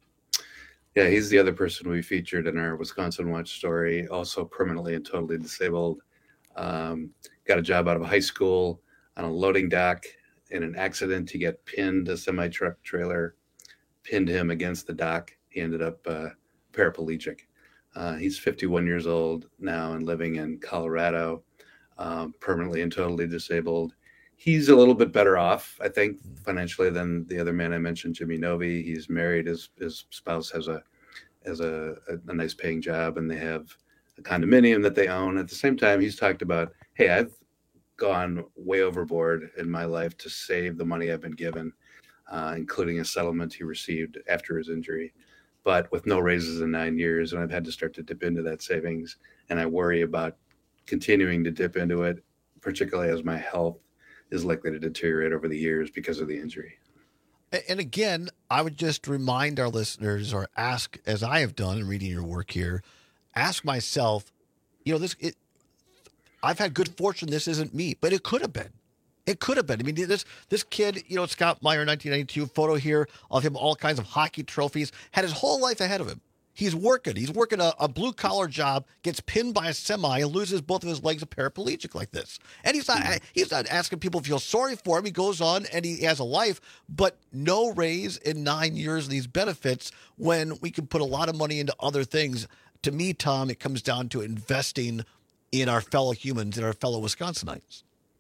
Yeah, he's the other person we featured in our Wisconsin Watch story, also permanently and totally disabled. Um, got a job out of high school on a loading dock. In an accident, he got pinned, a semi-truck trailer pinned him against the dock. He ended up uh, paraplegic. Uh, he's fifty-one years old now and living in Colorado, um, permanently and totally disabled. He's a little bit better off, I think, financially than the other man I mentioned, Jimmy Novy. He's married. His his spouse has a has a, a, a nice paying job, and they have a condominium that they own. At the same time, he's talked about, hey, I've gone way overboard in my life to save the money I've been given, uh, including a settlement he received after his injury, but with no raises in nine years. And I've had to start to dip into that savings. And I worry about continuing to dip into it, particularly as my health is likely to deteriorate over the years because of the injury. And again, I would just remind our listeners, or ask, as I have done in reading your work here, ask myself, you know, this, it, I've had good fortune. This isn't me, but it could have been. It could have been. I mean, this this kid, you know, Scott Meyer, nineteen ninety-two, photo here of him, all kinds of hockey trophies, had his whole life ahead of him. He's working. He's working a, a blue-collar job, gets pinned by a semi, and loses both of his legs, a paraplegic like this. And he's not he's not asking people to feel sorry for him. He goes on, and he has a life, but no raise in nine years of these benefits when we can put a lot of money into other things. To me, Tom, it comes down to investing in our fellow humans, in our fellow Wisconsinites.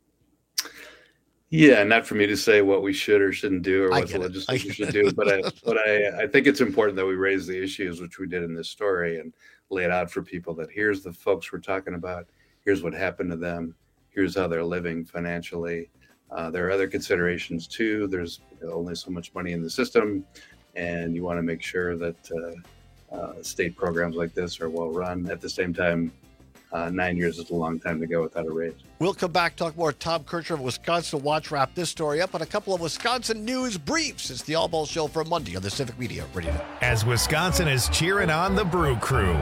Yeah, not for me to say what we should or shouldn't do or what the legislature should do, but I, but I, I think it's important that we raise the issues, which we did in this story, and lay it out for people that here's the folks we're talking about, here's what happened to them, here's how they're living financially. Uh, there are other considerations too. There's only so much money in the system, and you want to make sure that uh, uh, state programs like this are well run. At the same time, Uh, nine years is a long time to go without a raise. We'll come back, talk more. Tom Kircher of Wisconsin Watch, wrap this story up on a couple of Wisconsin news briefs. It's the All Ball Show for Monday on the Civic Media Radio. As Wisconsin is cheering on the Brew Crew.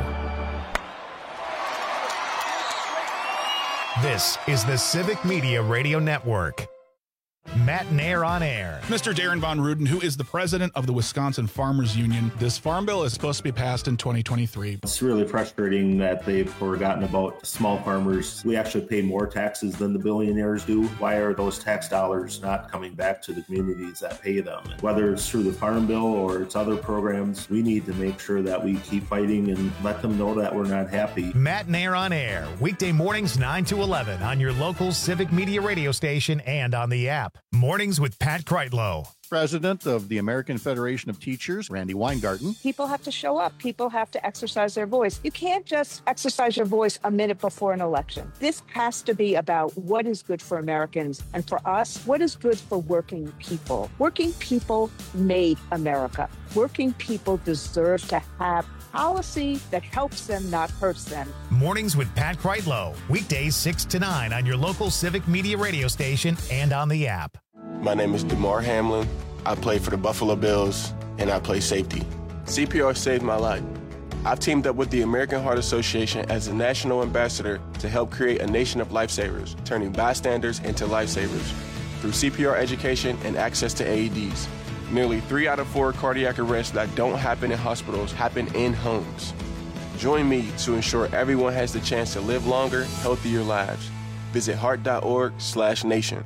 This is the Civic Media Radio Network. Matt Nair on Air. Mister Darren Von Ruden, who is the president of the Wisconsin Farmers Union. This farm bill is supposed to be passed in twenty twenty-three. It's really frustrating that they've forgotten about small farmers. We actually pay more taxes than the billionaires do. Why are those tax dollars not coming back to the communities that pay them? And whether it's through the farm bill or it's other programs, we need to make sure that we keep fighting and let them know that we're not happy. Matt Nair on Air, weekday mornings nine to eleven on your local Civic Media radio station and on the app. Mornings with Pat Kreitlow. President of the American Federation of Teachers, Randy Weingarten. People have to show up. People have to exercise their voice. You can't just exercise your voice a minute before an election. This has to be about what is good for Americans, and for us, what is good for working people. Working people made America. Working people deserve to have policy that helps them, not hurts them. Mornings with Pat Kreitlow, weekdays six to nine on your local Civic Media radio station and on the app. My name is DeMar Hamlin. I play for the Buffalo Bills, and I play safety. C P R saved my life. I've teamed up with the American Heart Association as a national ambassador to help create a nation of lifesavers, turning bystanders into lifesavers through C P R education and access to A E Ds. Nearly three out of four cardiac arrests that don't happen in hospitals happen in homes. Join me to ensure everyone has the chance to live longer, healthier lives. Visit heart.org slash nation.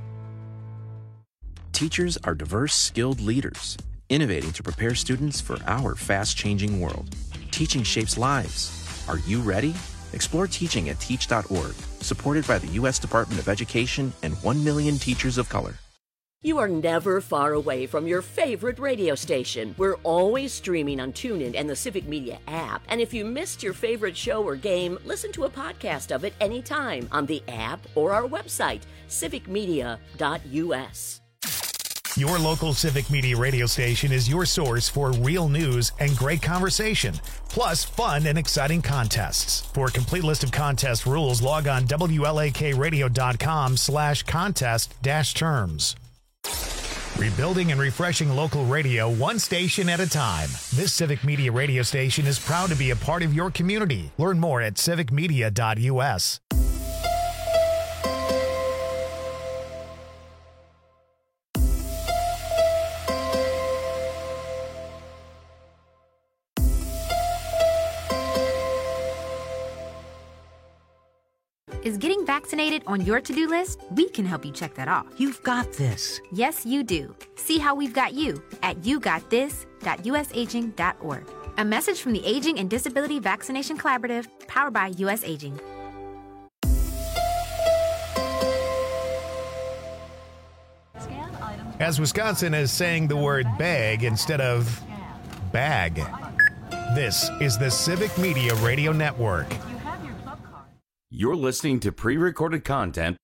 Teachers are diverse, skilled leaders, innovating to prepare students for our fast-changing world. Teaching shapes lives. Are you ready? Explore teaching at teach dot org, supported by the U S Department of Education and one million teachers of color. You are never far away from your favorite radio station. We're always streaming on TuneIn and the Civic Media app. And if you missed your favorite show or game, listen to a podcast of it anytime on the app or our website, civic media dot u s. Your local Civic Media radio station is your source for real news and great conversation, plus fun and exciting contests. For a complete list of contest rules, log on W L A K radio dot com slash contest dash terms. Rebuilding and refreshing local radio one station at a time. This Civic Media radio station is proud to be a part of your community. Learn more at civic media dot u s. Is getting vaccinated on your to-do list? We can help you check that off. You've got this. Yes, you do. See how we've got you at you got this dot u s aging dot org. A message from the Aging and Disability Vaccination Collaborative, powered by U S Aging. As Wisconsin is saying the word bag instead of bag. This is the Civic Media Radio Network. You're listening to pre-recorded content.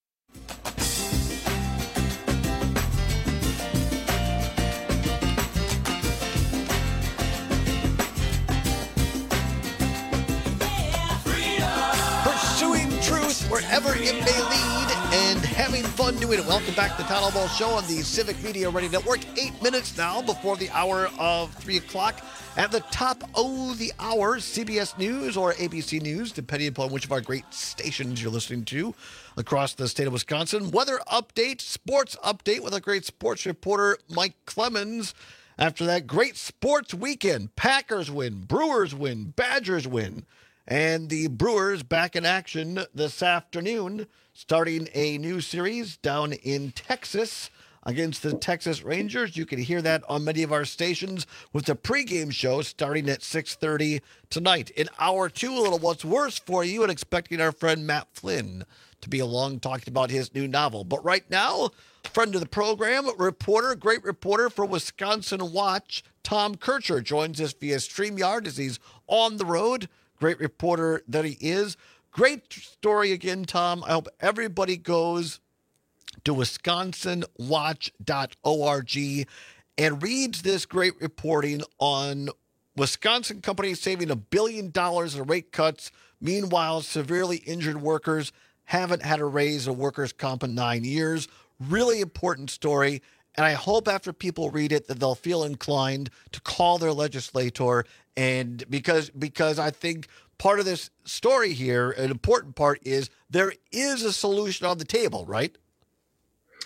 Pursuing truth wherever it may lead and having fun doing it. Welcome back to the Town Hall Ball Show on the Civic Media Radio Network. Eight minutes now before the hour of three o'clock. At the top of the hour, C B S News or A B C News, depending upon which of our great stations you're listening to across the state of Wisconsin. Weather update, sports update with a great sports reporter, Mike Clemens. After that great sports weekend, Packers win, Brewers win, Badgers win. And the Brewers back in action this afternoon, starting a new series down in Texas against the Texas Rangers. You can hear that on many of our stations with the pregame show starting at six thirty tonight. In hour two, a little what's worse for you and expecting our friend Matt Flynn to be along talking about his new novel. But right now, friend of the program, reporter, great reporter for Wisconsin Watch, Tom Kircher joins us via StreamYard as he's on the road. Great reporter that he is. Great story again, Tom. I hope everybody goes to wisconsin watch dot org and reads this great reporting on Wisconsin companies saving a billion dollars in rate cuts. Meanwhile, severely injured workers haven't had a raise in workers' comp in nine years. Really important story. And I hope after people read it that they'll feel inclined to call their legislator. And because because I think part of this story here, an important part, is there is a solution on the table, right?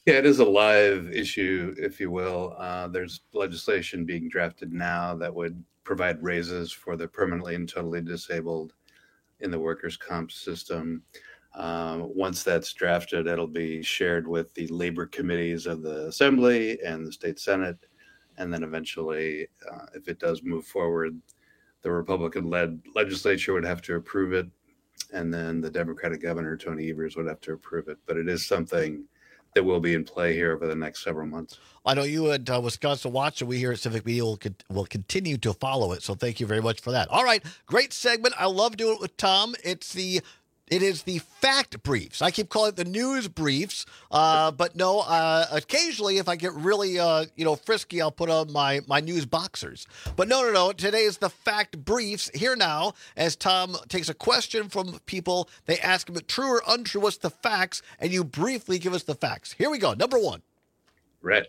Yeah, it is a live issue, if you will. Uh, there's legislation being drafted now that would provide raises for the permanently and totally disabled in the workers' comp system. Uh, once that's drafted, it'll be shared with the labor committees of the Assembly and the state Senate. And then eventually, uh, if it does move forward, the Republican-led legislature would have to approve it. And then the Democratic governor, Tony Evers, would have to approve it. But it is something that will be in play here over the next several months. I know you at uh, Wisconsin Watch, and we here at Civic Media will, con- will continue to follow it. So thank you very much for that. All right, great segment. I love doing it with Tom. It's the It is the fact briefs. I keep calling it the news briefs, uh, but no, uh, occasionally if I get really, uh, you know, frisky, I'll put on my, my news boxers. But no, no, no, today is the fact briefs. Here now, as Tom takes a question from people, they ask him, true or untrue, what's the facts, and you briefly give us the facts. Here we go. Number one. Right.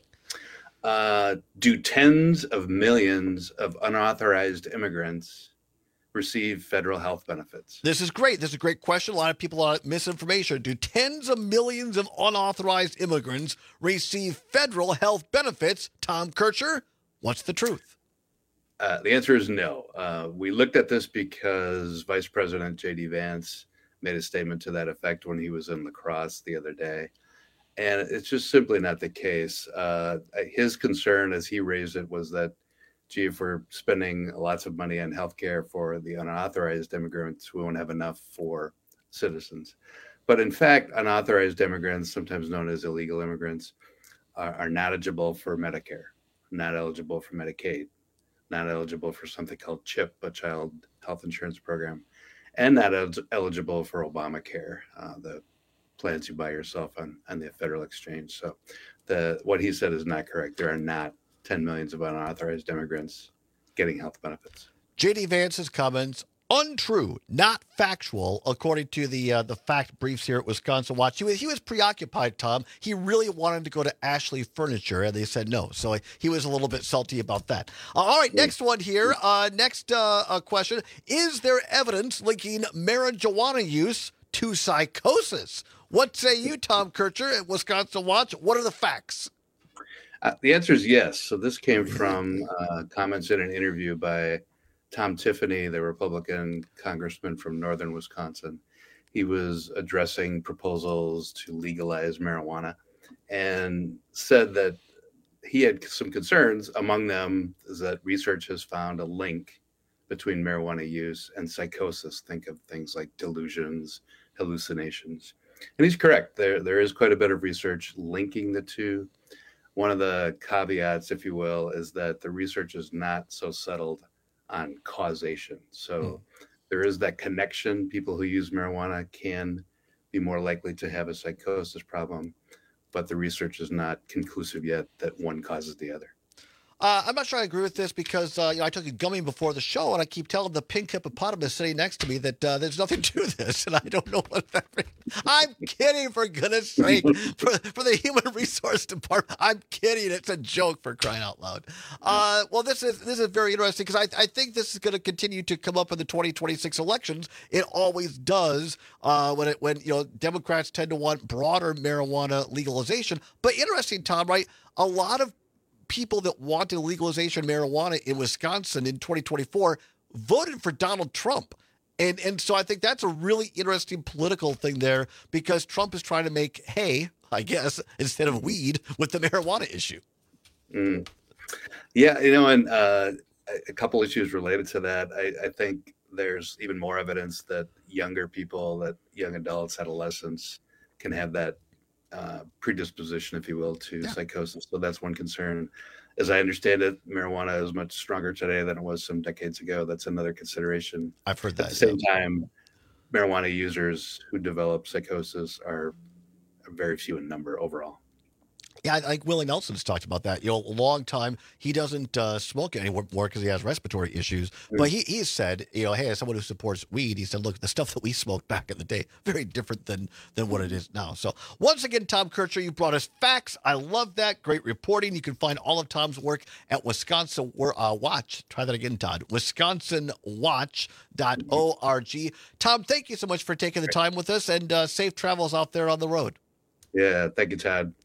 Uh, do tens of millions of unauthorized immigrants receive federal health benefits? This is great. This is a great question. A lot of people are misinformation. Do tens of millions of unauthorized immigrants receive federal health benefits? Tom Kircher, what's the truth? Uh, the answer is no. Uh, we looked at this because Vice President J D Vance made a statement to that effect when he was in La Crosse the other day. And it's just simply not the case. Uh, his concern, as he raised it, was that gee, if we're spending lots of money on healthcare for the unauthorized immigrants, we won't have enough for citizens. But in fact, unauthorized immigrants, sometimes known as illegal immigrants, are, are not eligible for Medicare, not eligible for Medicaid, not eligible for something called CHIP, a child health insurance program, and not el- eligible for Obamacare, uh, the plans you buy yourself on, on the federal exchange. So the what he said is not correct. There are not ten millions of unauthorized immigrants getting health benefits. J D Vance's comments, untrue, not factual, according to the uh, the fact briefs here at Wisconsin Watch. He was, he was preoccupied, Tom. He really wanted to go to Ashley Furniture, and they said no. So he was a little bit salty about that. Uh, all right, next one here. Uh, next uh, uh, question. Is there evidence linking marijuana use to psychosis? What say you, Tom Kircher at Wisconsin Watch? What are the facts? Uh, the answer is yes. So this came from uh, comments in an interview by Tom Tiffany, the Republican congressman from northern Wisconsin. He was addressing proposals to legalize marijuana and said that he had some concerns. Among them is that research has found a link between marijuana use and psychosis. Think of things like delusions, hallucinations. And he's correct. There, there is quite a bit of research linking the two. One of the caveats, if you will, is that the research is not so settled on causation. So mm. there is that connection. People who use marijuana can be more likely to have a psychosis problem, but the research is not conclusive yet that one causes the other. Uh, I'm not sure I agree with this because uh, you know, I took a gummy before the show, and I keep telling the pink hippopotamus sitting next to me that uh, there's nothing to this, and I don't know what that means. I'm kidding, for goodness sake, for, for the Human Resource Department. I'm kidding. It's a joke, for crying out loud. Uh, well, this is this is very interesting because I, I think this is going to continue to come up in the twenty twenty-six elections. It always does uh, when it when you know Democrats tend to want broader marijuana legalization. But interesting, Tom, right? A lot of people that wanted legalization of marijuana in Wisconsin in twenty twenty-four voted for Donald Trump. And and so I think that's a really interesting political thing there because Trump is trying to make hay, I guess, instead of weed with the marijuana issue. Mm. Yeah, you know, and uh, a couple issues related to that. I, I think there's even more evidence that younger people, that young adults, adolescents can have that Uh, predisposition, if you will, to yeah. psychosis. So that's one concern. As I understand it, marijuana is much stronger today than it was some decades ago. That's another consideration. I've heard that. At the same yeah. time, marijuana users who develop psychosis are very few in number overall. Yeah, I think Willie Nelson's talked about that. You know, a long time, he doesn't uh, smoke anymore because he has respiratory issues. Mm. But he he's said, you know, hey, as someone who supports weed, he said, look, the stuff that we smoked back in the day, very different than than what it is now. So once again, Tom Kircher, you brought us facts. I love that. Great reporting. You can find all of Tom's work at Wisconsin uh, Watch. Try that again, Todd. wisconsin watch dot org. Tom, thank you so much for taking the time with us, and uh, safe travels out there on the road. Yeah, thank you, Todd.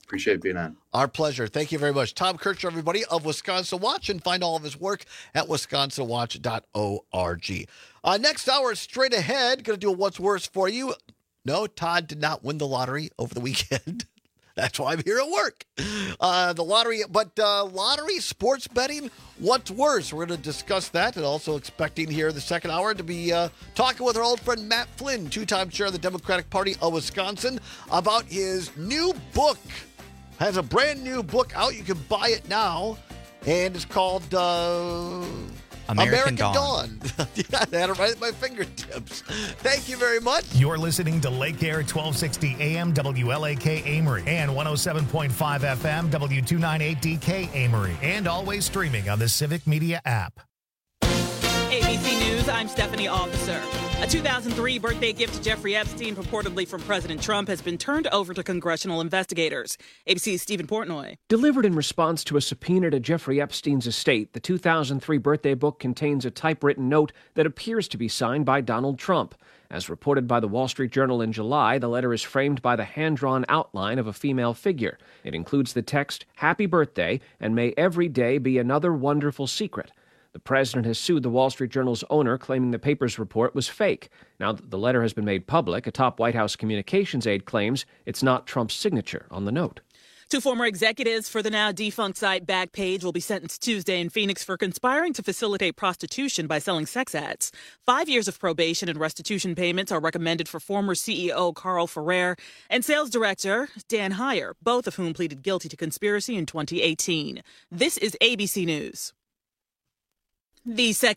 Appreciate being on. Our pleasure. Thank you very much. Tom Kircher, everybody, of Wisconsin Watch, and find all of his work at wisconsin watch dot org. Uh, next hour, straight ahead, going to do a What's Worse for you. No, Todd did not win the lottery over the weekend. That's why I'm here at work. Uh, the lottery, but uh, lottery, sports betting, what's worse? We're going to discuss that, and also expecting here the second hour to be uh, talking with our old friend Matt Flynn, two-time chair of the Democratic Party of Wisconsin, about his new book. Has a brand new book out. You can buy it now, and it's called Uh, American, American Dawn. Dawn. Yeah, I had it right at my fingertips. Thank you very much. You're listening to Lake Air twelve sixty A M W L A K Amory and one oh seven point five F M W two ninety-eight D K Amory, and always streaming on the Civic Media app. A B C News, I'm Stephanie Officer. A two thousand three birthday gift to Jeffrey Epstein, purportedly from President Trump, has been turned over to congressional investigators. A B C's Stephen Portnoy. Delivered in response to a subpoena to Jeffrey Epstein's estate, the two thousand three birthday book contains a typewritten note that appears to be signed by Donald Trump. As reported by the Wall Street Journal in July, the letter is framed by the hand-drawn outline of a female figure. It includes the text, "Happy birthday, and may every day be another wonderful secret." The president has sued the Wall Street Journal's owner, claiming the paper's report was fake. Now that the letter has been made public, a top White House communications aide claims it's not Trump's signature on the note. Two former executives for the now defunct site Backpage will be sentenced Tuesday in Phoenix for conspiring to facilitate prostitution by selling sex ads. Five years of probation and restitution payments are recommended for former C E O Carl Ferrer and sales director Dan Heyer, both of whom pleaded guilty to conspiracy in twenty eighteen. This is A B C News. The second